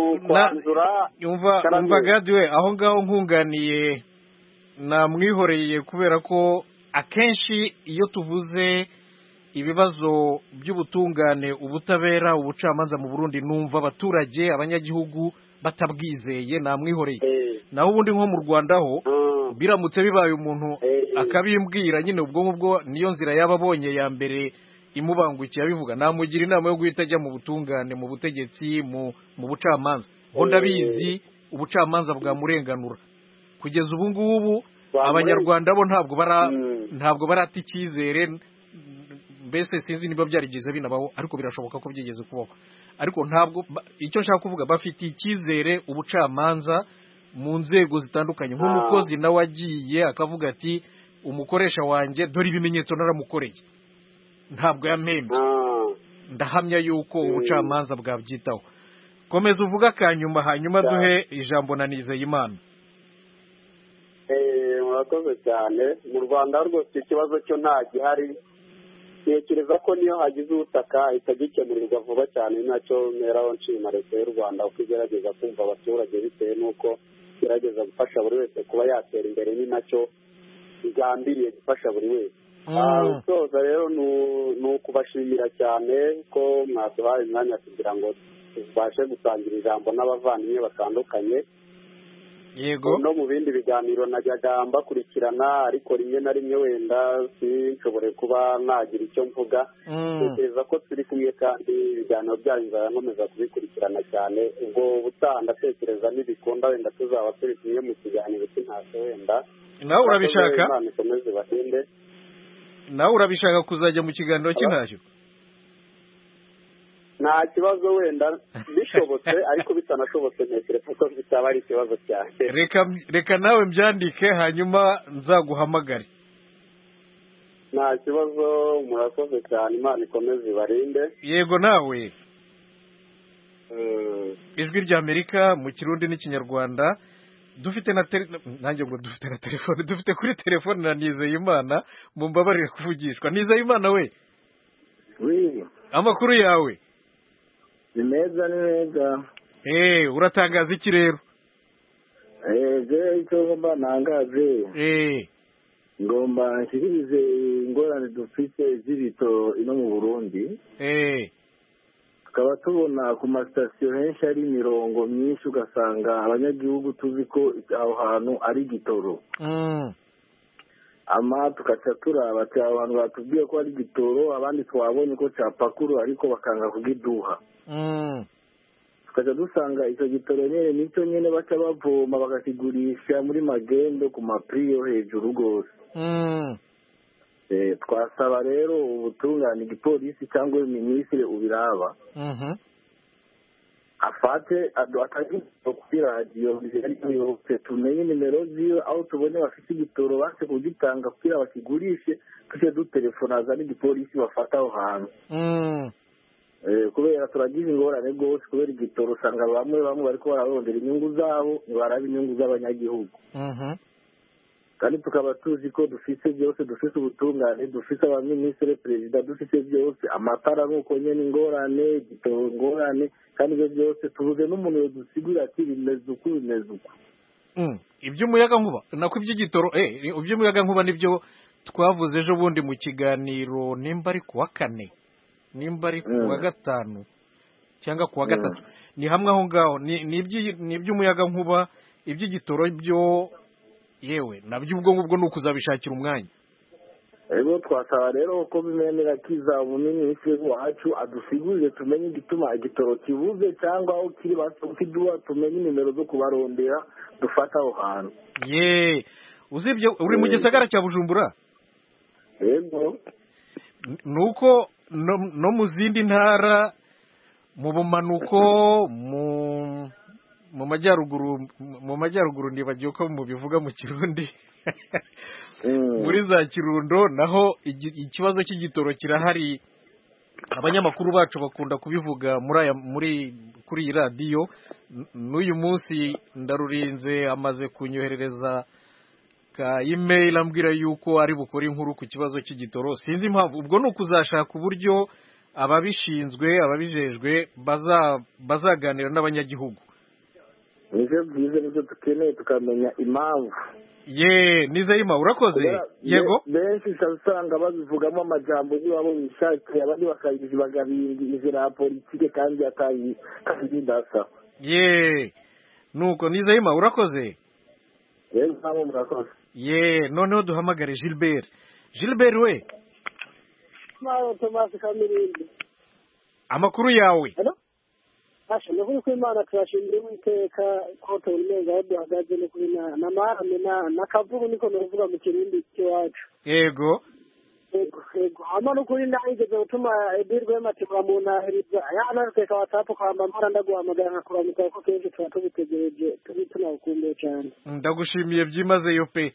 umva gadiwe aho ngaho nkunganiye namwihoreye kubera ko akenshi iyo tuvuze ibibazo by'ubutungane ubutabera ubucamanza mu Burundi numva abaturage abanyagihugu batabwizeye namwihoreye naho ubundi nko mu Rwanda ho biramutse bibaye umuntu akabimbwira nyine ubwo ngubwo niyo nzira yababonye ya mbere imubangukiye abivuga namugira inama yo guhita ajya mu butungane mu butegetsi mu mu bucamanza ho ndabizi ubucamanza bwamurenganura kugeza ubu ngubu abanyarwanda bo ntabwo bara ntabwo barata icyizere mbese sinzi niba byarigeze binabaho ariko birashoboka ko byigeze kubaho ariko ntabwo icyo nshaka kuvuga bafite icyizere ubucamanza mu nzego zitandukanye nk'umukozi nawe agiye akavuga ati umukoresha wanjye dore ibimenyetso naramukoreye ntabwo yampembye ndahamya yuko ubucamanza bwabyitaho komeza uvuga akanyuma hanyuma duhe ijambo na Nizeyimana. murakoze cyane mu Rwanda rwose icyo kibazo cyo nta gihari ntekereza ko niyo hagize ubutaka ahita gikemurirwa vuba cyane nacyo mperaho nshima leta y'u Rwanda uko igerageza kumva abaturage bitewe n'uko igerageza gufasha buri wese kuba yatera imbere ni nacyo igambiriye gufasha buri wese. gusoza rero ni ukubashimira cyane ko mwaduhaye umwanya kugira ngo tubashe gusangira ijambo n'abavandimwe batandukanye. Yego no mu bindi biganiro najyaga mbakurikirana ariko rimwe na rimwe wenda sinshobore kuba nagira icyo mvuga ntekereza ko turi kumwe kandi ibiganiro byanyu nzakomeza kubikurikirana cyane ubwo butaha ndatekereza n'ibikunda wenda tuzaba turi kumwe mu kiganiro cy'intashyo wenda nawe urabishaka bahinde nawe urabishaka kuzajya mu kiganiro cy'intashyo nta kibazo wenda bishobotse ariko bitanashobotse ntekereza ko bitaba ari ikibazo cyane reka reka nawe mbyandike hanyuma nzaguhamagare nta kibazo murakoze cyane Imana ikomeze ibarinde. Yego nawe ijwi rya Amerika mu Kirundi n'Ikinyarwanda dufite na nanjye ngo dufite na telefone dufite kuri telefone na Nizeyimana mu mbabarire kuvugishwa. Nizeyimana we amakuru yawe ni meza ni meza. Eh uratangaza iki rero? Eh je icyo ngomba nangaze eh ngomba nshikirize ingorane dufite z'ibito ino mu Burundi. Eh tukaba tubona ku masitasiyo henshi ari imirongo myinshi ugasanga abanyagihugu tuzi ko aho hantu ari gitoro. Mm. ama tukaca turaba ati aho hantu batubwiye ko ari gitoro abandi twabonye ko capakuru ariko bakanga kugiduha. Mm. tukaca dusanga icyo gitoro nyene nicyo nyene baca bavoma bakakigurisha muri magendo ku mapri yo hejuru rwose. Mm. Eh twasaba rero ubutungane igipolisi cyangwa minisitiri ubiraba. Mhm. afate atagi kuri radio yose tumenye nimero ziyo aho tubone bafite igitoro base kugitanga kugira bakigurishe tuje dutelefona za n'igipolisi bafata aho hantu. Mm. Eh kubera turagize ingorane gose kubera igitoro sanga bamwe bamwe bariko bararondera inyungu zabo baraba inyungu z'abanyagihugu. Mhm. kandi tukaba tuzi ko dufite byose dufite ubutungane dufite abaminisitiri perezida dufite byose amatara nk'uko nyine ingorane igitoro ingorane kandi ibyo byose tubuze n'umuntu dusigura ati bimeze uku bimeze uku. iby'umuyaga nkuba nako iby'igitoro eh iby'umuyaga nkuba nibyo twavuze ejo bundi mu kiganiro nimba ari kuwa kane nimba ari kuwa gatanu cyangwa kuwa gatatu ni hamwe aho ngaho ni iby'umuyaga nkuba iby'igitoro byo yewe nabyo ubwo ngubwo ni ukuzabishakira umwanya. Ego twasaba rero ko bimenera kiza umuminisitiri wacu adusigurire tumenye igituma igitoro kibuze cyangwa aho kiri basokiduwa tumenye nimero zo kubarondera dufata aho hantu. Ye uzibye uri mu gisagara cya Bujumbura? Ego nuko no mu zindi ntara mu bumanuko mu mu majyaruguru mu majyaruguru ndibagiye ko mu bivuga mu Kirundi muri za Kirundo naho ikibazo cy'igitoro kirahari abanyamakuru bacu bakunda kubivuga muri aya muri kuri iyi radiyo. N'uyu munsi Ndarurinze amaze kunyoherereza ka email ambwira yuko ari bukora inkuru ku kibazo cy'igitoro. Sinzi impamvu, ubwo ni ukuzashaka uburyo ababishinzwe ababijejwe bazaganira n'abanyagihugu. nivyo byiza nivyo dukeneye tukamenya impamvu. Ye Nizeyima urakoze. Yego benshi usanga babivugamo amajambo y'abo bishakiye, abandi bakayizi bagabinga inzira ya politike kandi atayi kandi ndasa. Ye nuko Nizeyima urakoze. Yego namo murakoze. Ye noneho duhamagare Gilbert. Gilbert we Maro Thomas Kamirindi. Amakuru yawe? Hello? Asha no kuri Imana turashimira Uwiteka ko tuboneza aho duhagaze no kuri na namarame na nakavuga niko novuga mu kirindi cyacu. Yego. Yego yego ama no kuri nahigeze gutuma ebirwe matikwa mu nahiriza yana ruteka watapo kwamba mpora ndaguhamagara nkakuramuka ko kenshi tuba tubitegereje tubituna ukumbuye cyane. Ndagushimiye byimazeyo pe.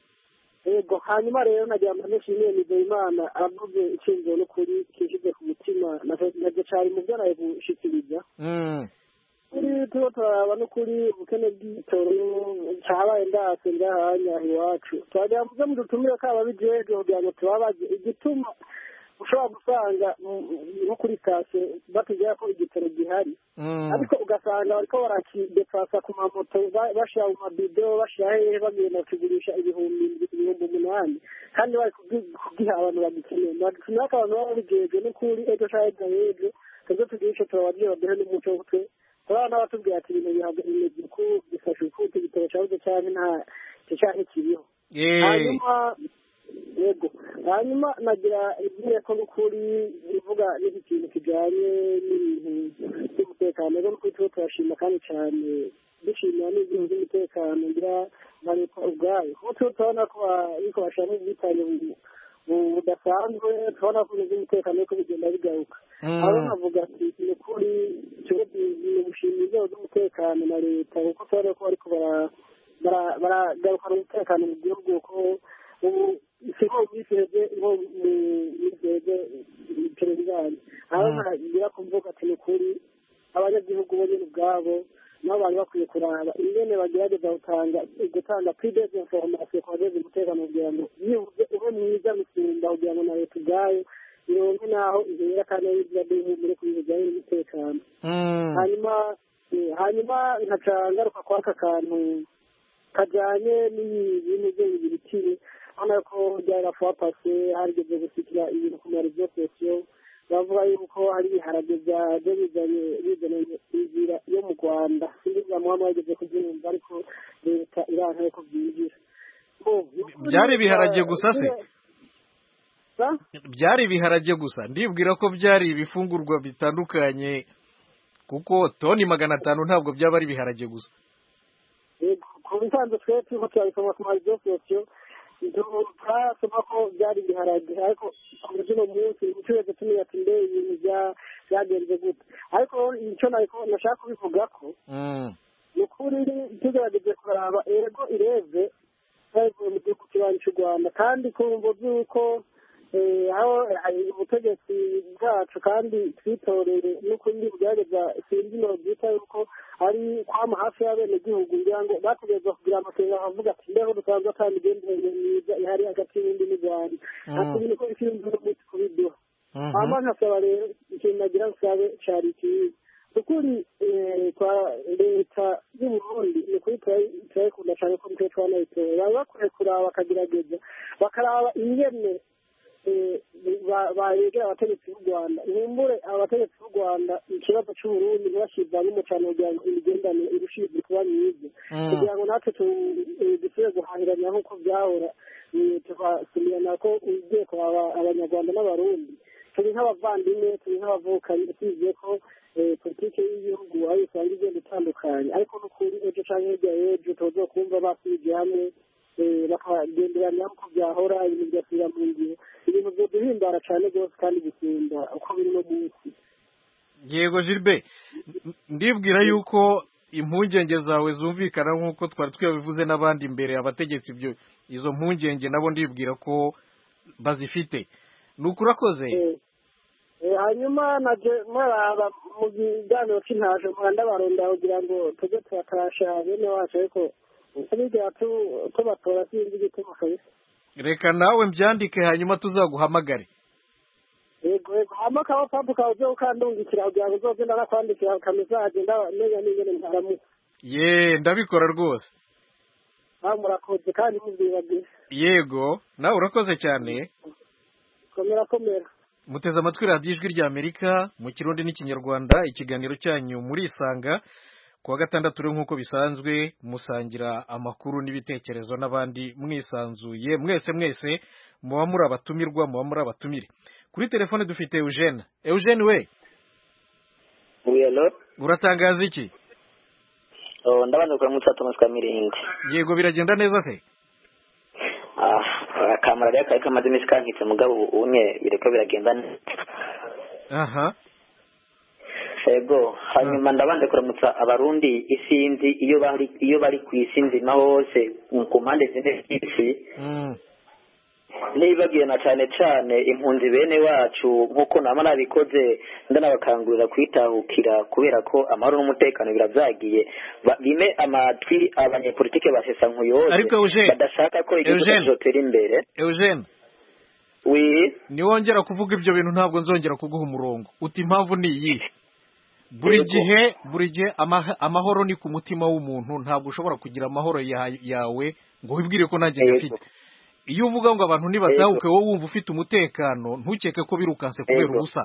Yego hanyuma rero nagira ngo nishimiye Nizeyimana avuze ikinzo no kuri kishize ku mutima naje cyari mu byo naye gushikiriza. Mm. Kuri tuba turaba no kuri ubukene bw'itoro cyabaye ndase ndahanya iwacu. Twagira ngo mu dutumire ko ababijeje kugira ngo tubabaze igituma ushobora gusanga nko kuri station batugera ko igitoro gihari. Ariko ugasanga bariko barakidepasa ku mamoto bashira mu mabido bashira hehe bagenda kugurisha ibihumbi ibihumbi umunani kandi bari kugiha abantu bagikeneye. Natwe abantu babijeje no kuri ejo cyangwa ejo tuzo tugisha turabagiye badehe n'umuco twe. Abana batubwira ati ibintu bihagaze ko gifasha ufuta igitoro cyabuze cyane nta cyane kiriho. Hanyuma yego hanyuma nagira igiye ko kuri ivuga n'iki kintu kijanye n'ibintu by'umutekano rero kuri twe turashima kandi cyane dushimira n'ibintu by'umutekano ngira bari ko ubwayo kuko tubona ko ariko bashaka ubwitanye budasanzwe tubona ko n'umutekano ko bigenda bigaruka. Abo navuga ati ni kuri cyo gushimira inzego z'umutekano na leta kuko tubona ko ariko baragaruka umutekano mu gihugu ko ubu siko biseze ngo niseze perezida aho ngira kumvuga ati ni kuri abanyagihugu bo nyine ubwabo nabo bari bakwiye kuraba ingene bagerageza gutanga gutanga private information kwa bezi umutekano kugira ngo yibuze ube mwiza gusumba kugira ngo na leta ubwayo ironke naho ihera kandi y'ibyadeho muri kuri bijyanye n'umutekano. Hanyuma hanyuma nkaca ngaruka kwa aka kantu kajyanye n'ibintu byo bibirikire hano ko byara fwa pase harigeze gusikira ibintu ku marezo sosiyo bavuga yuko hari ibiharage byaje bizanye bizanye inzira yo mu Rwanda sinzi amwe bageze kubyumva ariko leta iranka ko byinjira. Byari biharage gusa se? Byari biharage gusa ndibwira ko byari ibifungurwa bitandukanye kuko toni magana atanu ntabwo byaba ari biharage gusa. Ku bisanzwe twe turiko turabisoma ku marezo sosiyo turasoma ko byari biharage ariko kuri munsi utureze tumenya ati mbe ibintu byagenze gute ariko icyo nashaka kubivuga ko ni ukuri tugerageze kuraba ego ireve twavuye mu gihugu kibanyi cy'u Rwanda kandi kumva by'uko aho ubutegetsi bwacu kandi twitorere n'ukundi bugerageza sinzi no byita yuko ari kwama hafi y'abenegihugu kugira ngo bategereza kugira amakenga bavuga ati mbeho dusanzwe kandi igenderanire myiza ihari hagati y'ibindi n'u Rwanda ati ibintu ko bikiri mu gihugu kubiduha. Hama nkasaba rero ikintu nagira nsabe cari ikibi ukuri kwa leta y'u Burundi ni kuri turayikunda cyane ko mutwe twanayitora baba bakwiye kuraba bakagerageza bakaraba ingene bayegera abategetsi b'u Rwanda ihumbure abategetsi b'u Rwanda ikibazo cy'Uburundi ntibashizanye cyane kugira ngo imigendanire irushize kuba myiza kugira ngo natwe dusubire guhahiranya nk'uko byahora tukasumirana ko ugiye kuraba abanyarwanda n'abarundi turi nk'abavandimwe turi nk'abavukanyi usibye ko politiki y'igihugu aho usanga igenda itandukanye ariko n'ukuri ejo canke hirya y'ejo tuzokumva basubije hamwe bakagenderanya uko byahora ibintu byasubira mu ngiro ibintu byo duhimbara cyane rwose kandi gusumba uko biri no munsi. Yego Gilbert ndibwira yuko impungenge zawe zumvikana nk'uko twari twabivuze n'abandi imbere abategetsi ibyo izo mpungenge nabo ndibwira ko bazifite. Nuko urakoze. hanyuma naje muraba mu kiganiro cy'intaje muhanda baronda kugira ngo tujye turatasha bene wacu ariko ntibigera tubatora sinzi igituma kabisa. Reka nawe mbyandike hanyuma tuzaguhamagare. Yego yego hama kawa papu kawa uze ukandungikira kugira ngo uzogenda nakwandikira kamizaje ndamenya n'ingene ntaramu. Ye ndabikora rwose. Ah murakoze kandi mubwirage. Yego nawe urakoze cyane. Komera komera. Muteze amatwi radiyo ijwi rya Amerika mu Kirundi n'Ikinyarwanda, ikiganiro cyanyu muri Isanga kuwa gatandatu rero nk'uko bisanzwe musangira amakuru n'ibitekerezo n'abandi mwisanzuye mwese mwese muba muri abatumirwa muba muri abatumire. Kuri telefone dufite Eugene. Eugene we. Oui, hello. Uratangaza iki? Oh, ndabanje kwa mutatu mu Mirindi. Yego biragenda neza se? Ah, kamera ya kai kama demisi kankitse mugabo unye bireka biragenda neza. Aha. Ego, hanyuma ndabanje kuramutsa abarundi isinzi iyo bari iyo bari ku isinzi na hose ku mpande zine isi. Mm. Nibagiye na cyane cyane impunzi bene wacu nkuko nama nabikoze ndanabakangurira kwitahukira kubera ko amahoro n'umutekano biravyagiye bime amatwi abanyepolitike basesa nkuyose badashaka ko igihugu cyotera imbere. Eugene. Oui. Ni wongera kuvuga ibyo bintu ntabwo nzongera kuguha umurongo. Uti impamvu ni iyi. Buri gihe buri gihe amahoro ni ku mutima w'umuntu, ntabwo ushobora kugira amahoro yawe ngo wibwire ko nanjye ngafite. Iyo uvuga ngo abantu nibatahuke wowe wumva ufite umutekano ntukeke ko birukanse kubera ubusa.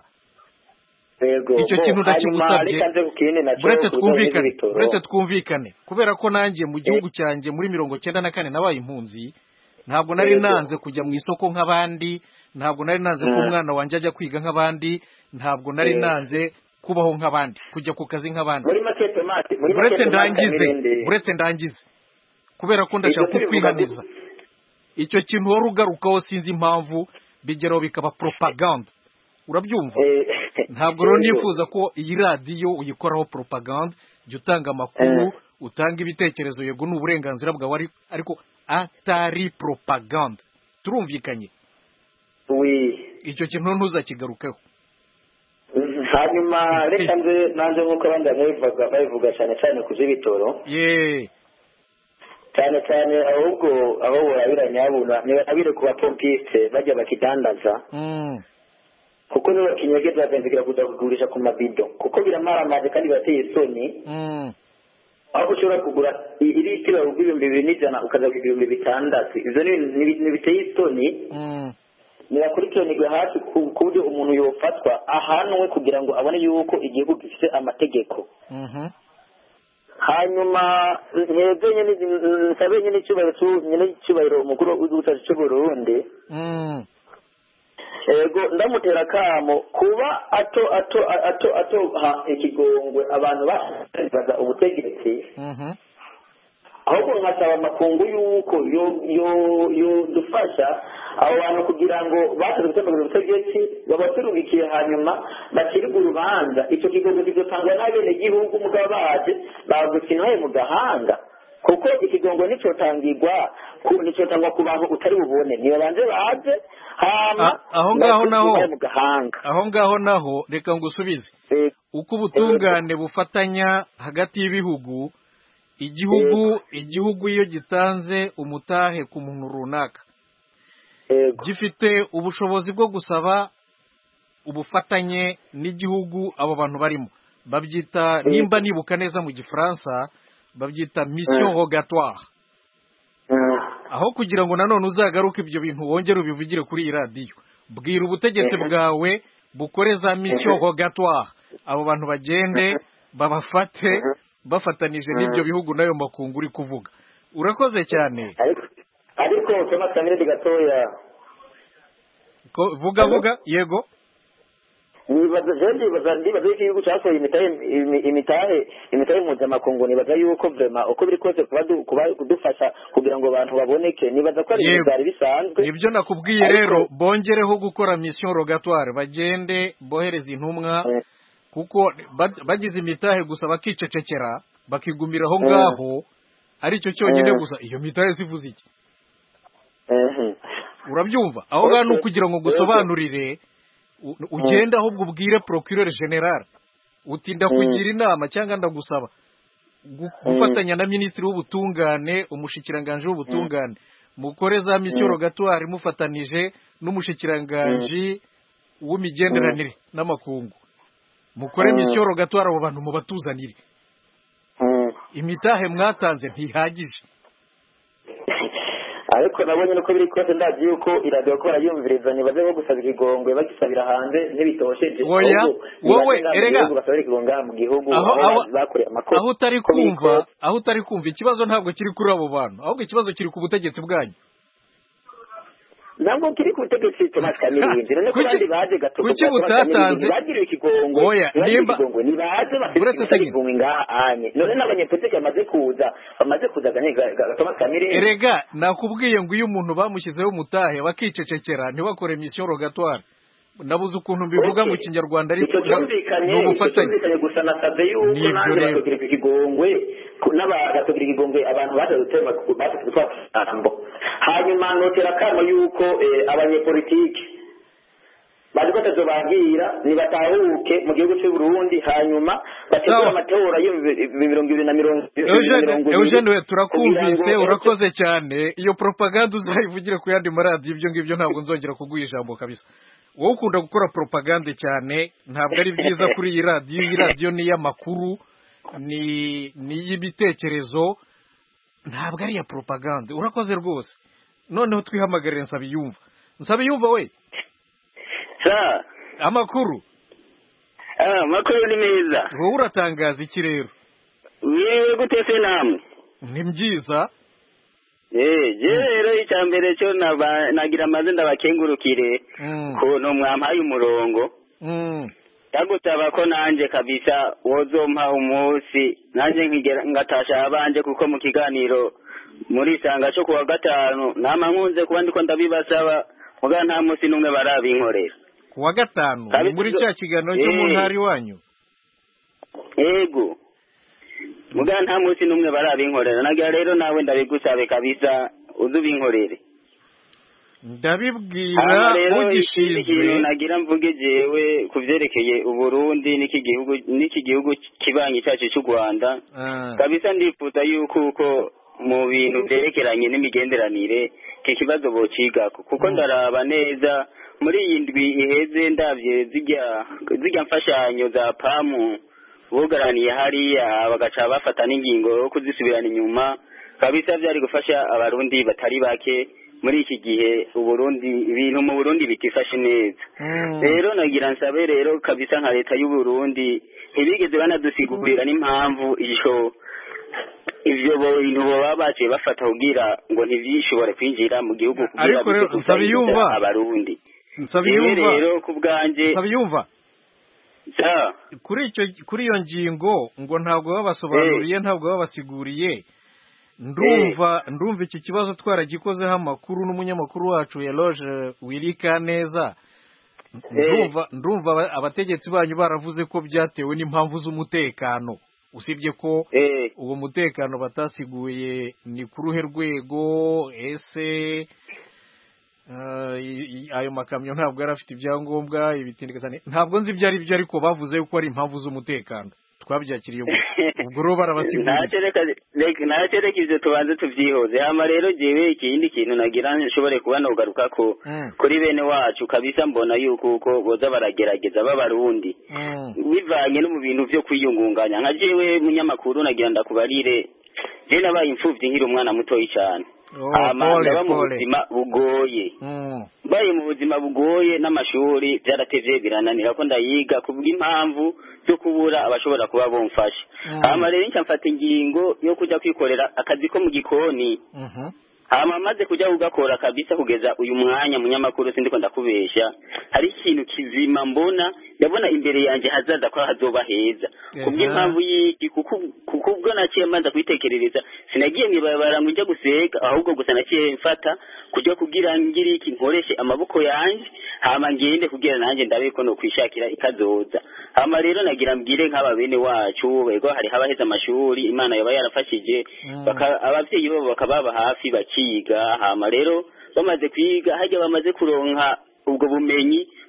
Icyo kintu ndakigusabye uretse twumvikane uretse twumvikane kubera ko nanjye mu gihugu cyanjye muri mirongo cyenda na kane nabaye impunzi, ntabwo nari nanze kujya mu isoko nk'abandi, ntabwo nari nanze ko umwana wanjye ajya kwiga nk'abandi, ntabwo nari nanze kubaho nk'abandi, kujya ku kazi nk'abandi. Uretse ndangize uretse ndangize kubera ko ndashaka kukwihaniza. Icyo kintu wari ugarukaho sinzi impamvu bigeraho bikaba propaganda. Urabyumva? Ntabwo rero nifuza ko iyi radiyo uyikoraho propaganda, jya utanga amakuru, utanga ibitekerezo, yego ni uburenganzira bwawe ariko atari propaganda. Turumvikanye? Oui. Icyo kintu ntuzakigarukeho. Hanyuma reka nze nanze nk'uko abandi babivuga babivuga cyane cyane ku by'ibitoro. Ye. cyane cyane ahubwo aho burabiranya abuna niba abire kuba pompiste bajya bakidandaza. Mm. Kuko niba kinyegeza benzikira kuza kugurisha ku mabido kuko biramara amazi kandi bateye isoni. Mm. Aho ushobora kugura iri kilo y'ibihumbi bibiri n'ijana ukaza ku ibihumbi bitandatu. Ibyo ni biteye isoni. Mm. Nirakurikiranirwe hafi ku buryo umuntu yofatwa ahanwe kugira ngo abone yuko igihugu gifite amategeko. Mhm. Hanyuma mwebwe nyine nsabe nyine icyubahiro nyine icyubahiro umukuru w'igihugu cy'u Burundi. Mm. Ego ndamutera kamo kuba ato ato ato ato ha ikigongwe abantu baza ubutegetsi. Mhm. Ahubwo nkasaba amakungu yuko yo yo yo dufasha abo bantu kugira ngo basaze gutanga ubutegetsi babaturubikiye hanyuma bakirwa urubanza. Icyo kigogo kizotangwa n'abene gihugu mugabo baje bagukinaye mu gahanga kuko ikigongo nico tangirwa ku nico tangwa ku bantu utari bubone niyo banje baje hama aho ngaho naho aho ngaho naho reka ngusubize uko ubutungane bufatanya hagati y'ibihugu. Igihugu igihugu iyo gitanze umutahe ku muntu runaka gifite ubushobozi bwo gusaba ubufatanye n'igihugu abo bantu barimo, babyita nimba nibuka neza mu Gifaransa babyita mission rogatoire. Aho kugira ngo nanone uzagaruke ibyo bintu wongere ubivugire kuri iyi radiyo, bwira ubutegetsi bwawe bukore za mission rogatoire, abo bantu bagende babafate bafatanije n'ibyo bihugu nayo makungu uri kuvuga. Urakoze cyane. Ariko cyama kamere gatoya. Ko vuga vuga yego. Nibaza jendi bazandi bazo igihugu cyasohoye imitahe imitahe imitahe mpuzamakungu nibaza yuko vrema uko biri kose kuba kudufasha kugira ngo abantu baboneke nibaza ko ari ibintu bisanzwe. Ibyo nakubwiye rero bongereho gukora mission rogatoire, bagende bohereza intumwa kuko bagize imitahe gusa bakicecekera bakigumira aho ngaho ari cyo cyonyine gusa iyo mitahe sivuze iki. Urabyumva? Aho ngaho nukugira ngo gusobanurire ugenda ahubwo ubwire procureur general uti ndakugira inama cyangwa ndagusaba gufatanya na minisitiri w'ubutungane umushikiranganje w'ubutungane mukore za mission rogatoire mufatanije n'umushikiranganje w'imigenderanire n'amakungu mukore mission rogatoire abo bantu mubatuzanire imitahe mwatanze ntihagije ariko nabonye nuko biri kose ndazi yuko iradiyo ko barayumvirizanye baze nko gusaba ikigongwe bagisabira hanze ntibitosheje wowe erega basabira ikigongwe mu gihugu bakoreye amakosa aho utari kumva aho utari kumva ikibazo ntabwo kiri kuri abo bantu ahubwo ikibazo kiri ku butegetsi bwanyu ntabwo kiri ku butegetsi Thomas Kamirindi none ko bandi baje gato kuki butatanze bagiriye ikigongwe oya nimba nibaze bafite ikigongwe ngaha anye none n'abanyepolitike bamaze kuza bamaze kuza ganye Thomas Kamirindi erega nakubwiye ngo iyo umuntu bamushyizeho mutahe bakicecekera ntibakore mission rogatoire nabuze ukuntu mbivuga mu kinyarwanda ariko n'ubufatanye gusa nasabye yuko nanjye batogira ikigongwe n'abatogira ikigongwe abantu baje gutema baje gutwara hanyuma notera kama yuko abanyepolitike baje batazobangira nibatahuke mu gihugu cy'u Burundi hanyuma bategura amatora yo mirongo ibiri na mirongo Eugene we turakumvise urakoze cyane iyo propaganda uzayivugire ku yandi maradi ibyo ngibyo ntabwo nzongera kuguha ijambo kabisa wowe ukunda gukora propaganda cyane ntabwo ari byiza kuri iyi radiyo iyi radiyo ni iy'amakuru ni ni y'ibitekerezo ntabwo ari iya propaganda urakoze rwose noneho twihamagarire Nsabiyumva Nsabiyumva we amakuru amakuru ni meza wowe uratangaza iki rero yewe gutese namwe ni byiza eh je rero icya mbere cyo nagira amaze ndabakengurukire ko no mwampaye umurongo yagutaba ko nanje kabisa wozompa umunsi nanje ngatasha abanje kuko mu kiganiro muri sanga cyo kuwa gatanu nama nkunze kuba ndiko ndabibasaba muga nta munsi numwe barabinkorera kuwa gatanu muri cya kiganiro cyo mu ntari wanyu yego muga nta munsi numwe barabinkorera nagira rero nawe ndabigusabe kabisa uzubinkorere ndabibwira ugishinzwe nagira mvuge jewe kuvyerekeye uburundi n'iki gihugu n'iki gihugu kibanyi cyacu cy'u Rwanda kabisa ndifuza yuko uko mu bintu byerekeranye n'imigenderanire ke kibazo bociga kuko ndaraba neza muri iyi ndwi iheze ndavye zijya zijya mfashanyo za pamu bugaraniye hariya bagaca bafata n'ingingo yo kuzisubirana inyuma kabisa byari gufasha abarundi batari bake muri iki gihe uburundi ibintu mu Burundi bitifashe neza rero nagira nsabe rero kabisa nka leta y'u Burundi ntibigeze banadusigurira n'impamvu isho ivyo bintu baba baciye bafata kugira ngo ntivyishobore kwinjira mu gihugu kugira ngo Nsabiyumva abarundi Nsabiyumva rero kubganje Nsabiyumva kuri icyo kuri iyo ngingo ngo ntabwo babasobanuriye ntabwo babasiguriye ndumva ndumva iki kibazo twaragikozeho amakuru n'umunyamakuru wacu Eloge Wirika neza ndumva ndumva abategetsi banyu baravuze ko byatewe n'impamvu z'umutekano usibye ko uwo mutekano batasiguye ni ku ruhe rwego ese ayo makamyo ntabwo yari afite ibyangombwa ibitindikazane ntabwo nzi ibyo ari byo ariko bavuze ko ari impamvu z'umutekano twabyakiriye ubwo rero barabasiguriye ntacyo reka ibyo tubanze tubyihoze hama rero jewe ikindi kintu nagira nshobore kuba nogaruka ko kuri bene wacu kabisa mbona yuko uko boza baragerageza b'abarundi bivanye no mu bintu byo kwiyungunganya nka jewe munyamakuru nagira ndakubarire je nabaye imfuvyi nkiri umwana mutoyi cyane ndaba mu buzima bugoye mbaye mu buzima bugoye n'amashuri byaratevye birananira ko ndayiga kubw'impamvu zo kubura abashobora kuba bomfasha hama rero nca mfata ingingo yo kujya kwikorera akazi ko mu gikoni hama maze kujya ugakora kabisa kugeza uyu mwanya munyamakuru sindiko ndakubesha hari ikintu kizima mbona ndabona imbere yanje hazaza ko hazoba heza kubw'impamvu yiki kuko ubwo naciye manza kwitekerereza sinagiye mwibabara ngo njya guseka ahubwo gusa naciye mfata kujya kugira ngira iki nkoreshe amaboko yanje hama ngende kugira nanje ndabe ko no kwishakira ikazoza hama rero nagira mbwire nk'aba bene wacu bego hari habaheza amashuri Imana yaba yarafashije abavyeyi babo bakababa hafi bakiga hama rero bamaze kwiga hajya bamaze kuronka ubwo bumenyi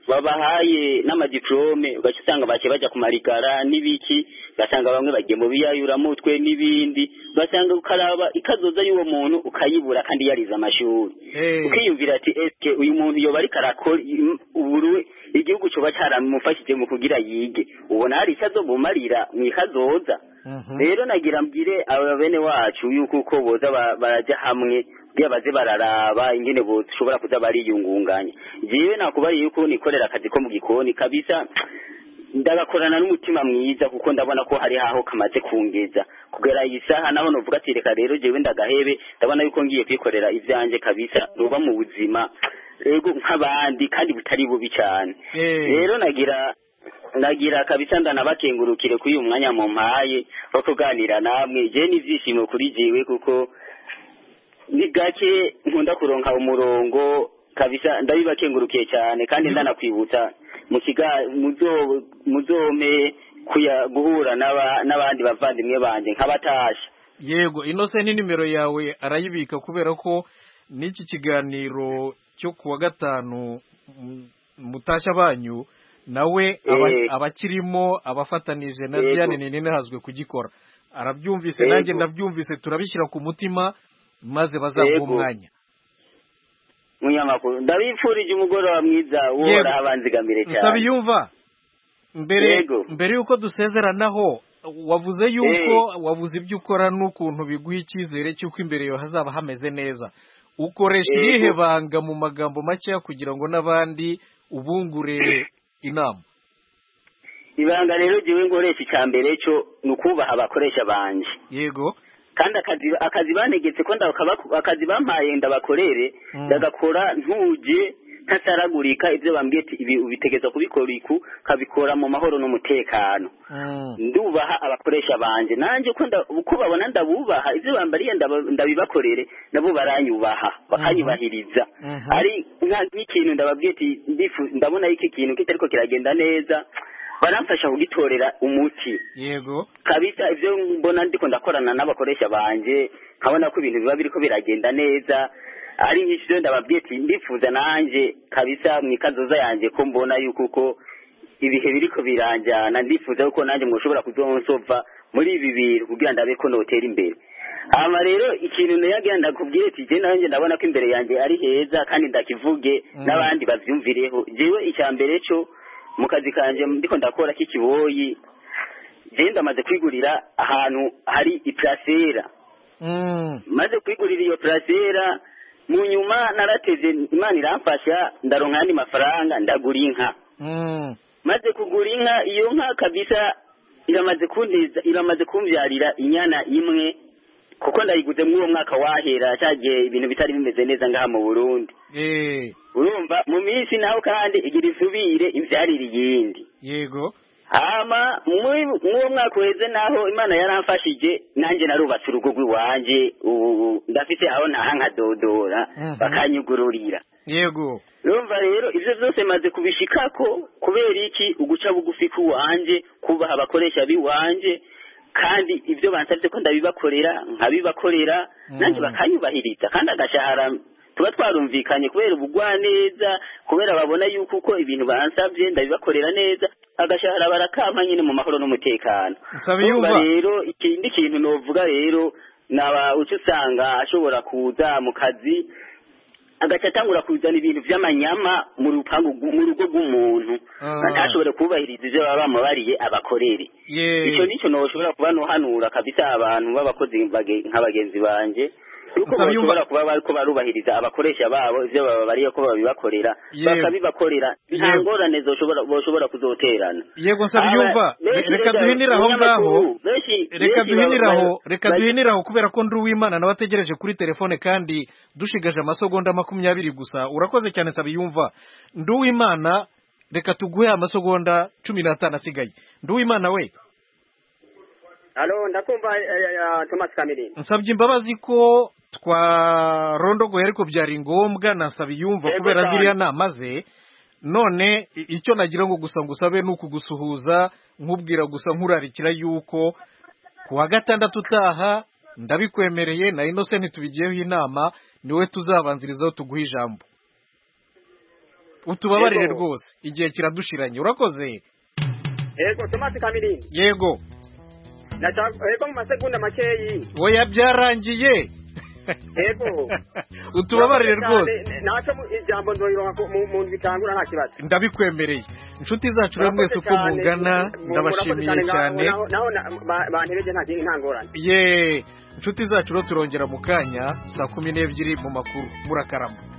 babahaye n'amadiplome ugaca usanga bace baja ku marigara n'ibiki ugasanga bamwe bagiye mu biyayuramutwe n'ibindi ugasanga ukaraba ikazoza y'uwo muntu ukayibura kandi yarize amashuri ukiyumvira ati eske uyu muntu yoba ariko arakora uburuwe igihugu coba caramufashije mu kugira yige ubona hari icyo azobumarira mwikazoza rero nagira mbwire aba bene wacu yuko uko boza baraja hamwe bya baze bararaba ingene boshobora kuza bariyungunganya jewe nakubariye yuko nikorera akazi ko mu gikoni kabisa ndagakorana n'umutima mwiza kuko ndabona ko hari haho kamaze kungeza kugera isaha naho novuga ati reka rero jewe ndagahebe ndabona yuko ngiye kwikorera ivyanje kabisa ruba mu buzima rego nk'abandi kandi butari bubi cyane rero nagira nagira kabisa ndanabakengurukire kuri uyu mwanya mu mpaye wo kuganira namwe je n'ivyishimo kuri jewe kuko ni gake nkunda kuronka umurongo kabisa ndabibakengurukiye cyane kandi ndanakwibutsa mu kiga muzo muzome kuya guhura n'abandi bavandimwe banje nk'abatasha yego Innocent nimero yawe arayibika kubera ko n'iki kiganiro cyo kuwa gatanu mutasha banyu nawe abakirimo abafatanije na Diane Nene hazwe kugikora arabyumvise nanjye ndabyumvise turabishyira ku mutima maze bazaguha umwanya munyamakuru ndabifurije umugoroba mwiza wora abanzigamire cyane Nsabiyumva mbere mbere yuko dusezeranaho wavuze yuko wavuze ibyo ukora n'ukuntu biguha icyizere cy'uko imbere yawe hazaba hameze neza ukoresha irihe banga mu magambo make kugira ngo n'abandi ubungure inama ibanga rero jewe ngoresha icyambere cyo nukubaha abakoresha banje yego kandi akazi akazi banegetse ko ndakaba akazi bampaye ndabakorere ndagakora ntuje ntasaragurika ibyo bambwiye ibi ubitegeza kubikora iku kabikora mu mahoro n'umutekano ndubaha abakoresha banje nanje uko uko babona ndabubaha ibyo bambariye ndabibakorere nabo baranyubaha bakanyubahiriza ari nk'ikintu ndababwiye ati ndabona iki kintu kitariko kiragenda neza baramfasha kugitorera umuti yego kabisa ivyo mbona ndiko ndakorana n'abakoresha banje nkabona ko ibintu biba biriko biragenda neza ari nk'icyo ndababwiye ati ndifuza nanje kabisa mwikazoza yanje ko mbona yuko uko ibihe biriko biranjana ndifuza yuko nanje mwoshobora kuzonsova muri ibi bintu kugira ndabe ko notera imbere ama rero ikintu nayagira ndakubwire ati je nanje ndabona ko imbere yanje ari heza kandi ndakivuge n'abandi bavyumvireho jewe icyambere cyo mu kazi kanje ndiko ndakora kikiboyi je ndamaze kwigurira ahantu hari iplacera mm. maze kwigurira iyo placera mu nyuma narateze Imana iramfasha ndaronka andi mafaranga ndagura inka mm. maze kugura inka iyo nka kabisa iramaze kundiza iramaze kumbyarira inyana imwe kuko ndayiguze muri uwo mwaka wahera cyagiye ibintu bitari bimeze neza ngaha mu Burundi eh urumva mu minsi naho kandi igira isubire imbyarira iyindi yego ama mu mwaka weze naho Imana yaramfashije nanjye narubatse urugo rw'iwanje ubu ndafite aho ntahanka dodora bakanyugururira yego urumva rero ivyo byose maze kubishikako kubera iki uguca bugufi ku wanje kubaha abakoresha biwanje kandi ibyo bansabye ko ndabibakorera nkabibakorera nanjye bakanyubahiriza kandi agashahara tuba twarumvikanye kubera ubugwa neza kubera babona yuko uko ibintu bansabye ndabibakorera neza agashahara barakampa nyine mu mahoro n'umutekano Nsabiyumva rero ikindi kintu novuga rero naba uca usanga ashobora kuza mu kazi agaca atangura kuzana ibintu vy'amanyama mu rupangu mu rugo rw'umuntu ntashobore kubahiriza ivyo baba bamubariye abakorere ico nico noshobora kuba nohanura kabisa abantu b'abakozi nk'abagenzi banje yuko bashobora kuba bariko barubahiriza abakoresha babo ivyo bababariye ko babibakorera bakabibakorera nta ngorane zoshobora boshobora kuzoterana yego Nsabiyumva reka duhiniraho ngaho reka duhiniraho reka duhiniraho kubera ko ndi uw'Imana nabategereje kuri telefone kandi dushigaje amasegonda makumyabiri gusa urakoze cyane Nsabiyumva ndi uw'Imana reka tuguhe amasegonda cumi n'atanu asigaye ndi uw'Imana we Halo ndakumva Thomas Kamilini nsabye imbabazi ko twarondogoye ariko byari ngombwa Nsabiyumva kubera ziriya nama ze none icyo nagira ngo gusa ngusabe nuko gusuhuza nkubwira gusa nkurarikira yuko kuwa gatandatu utaha ndabikwemereye na Innocent tubigiyeho inama niwe tuzabanzirizaho tuguha ijambo utubabarire rwose igihe kiradushiranye urakoze. Yego Thomas Kamirindi. Yego. Yego mu masegonda makeyi. Oya byarangiye. Yego. Utubabarire rwose. Naco ijambo ndoyironka mu bitangura nta kibazo. Ndabikwemereye. Inshuti zacu rero mwese uko mungana ndabashimiye cyane. Naho bantebeje nta kintu ntangorane. Ye, inshuti zacu rero turongera mu kanya saa kumi n'ebyiri mu makuru. Murakarama.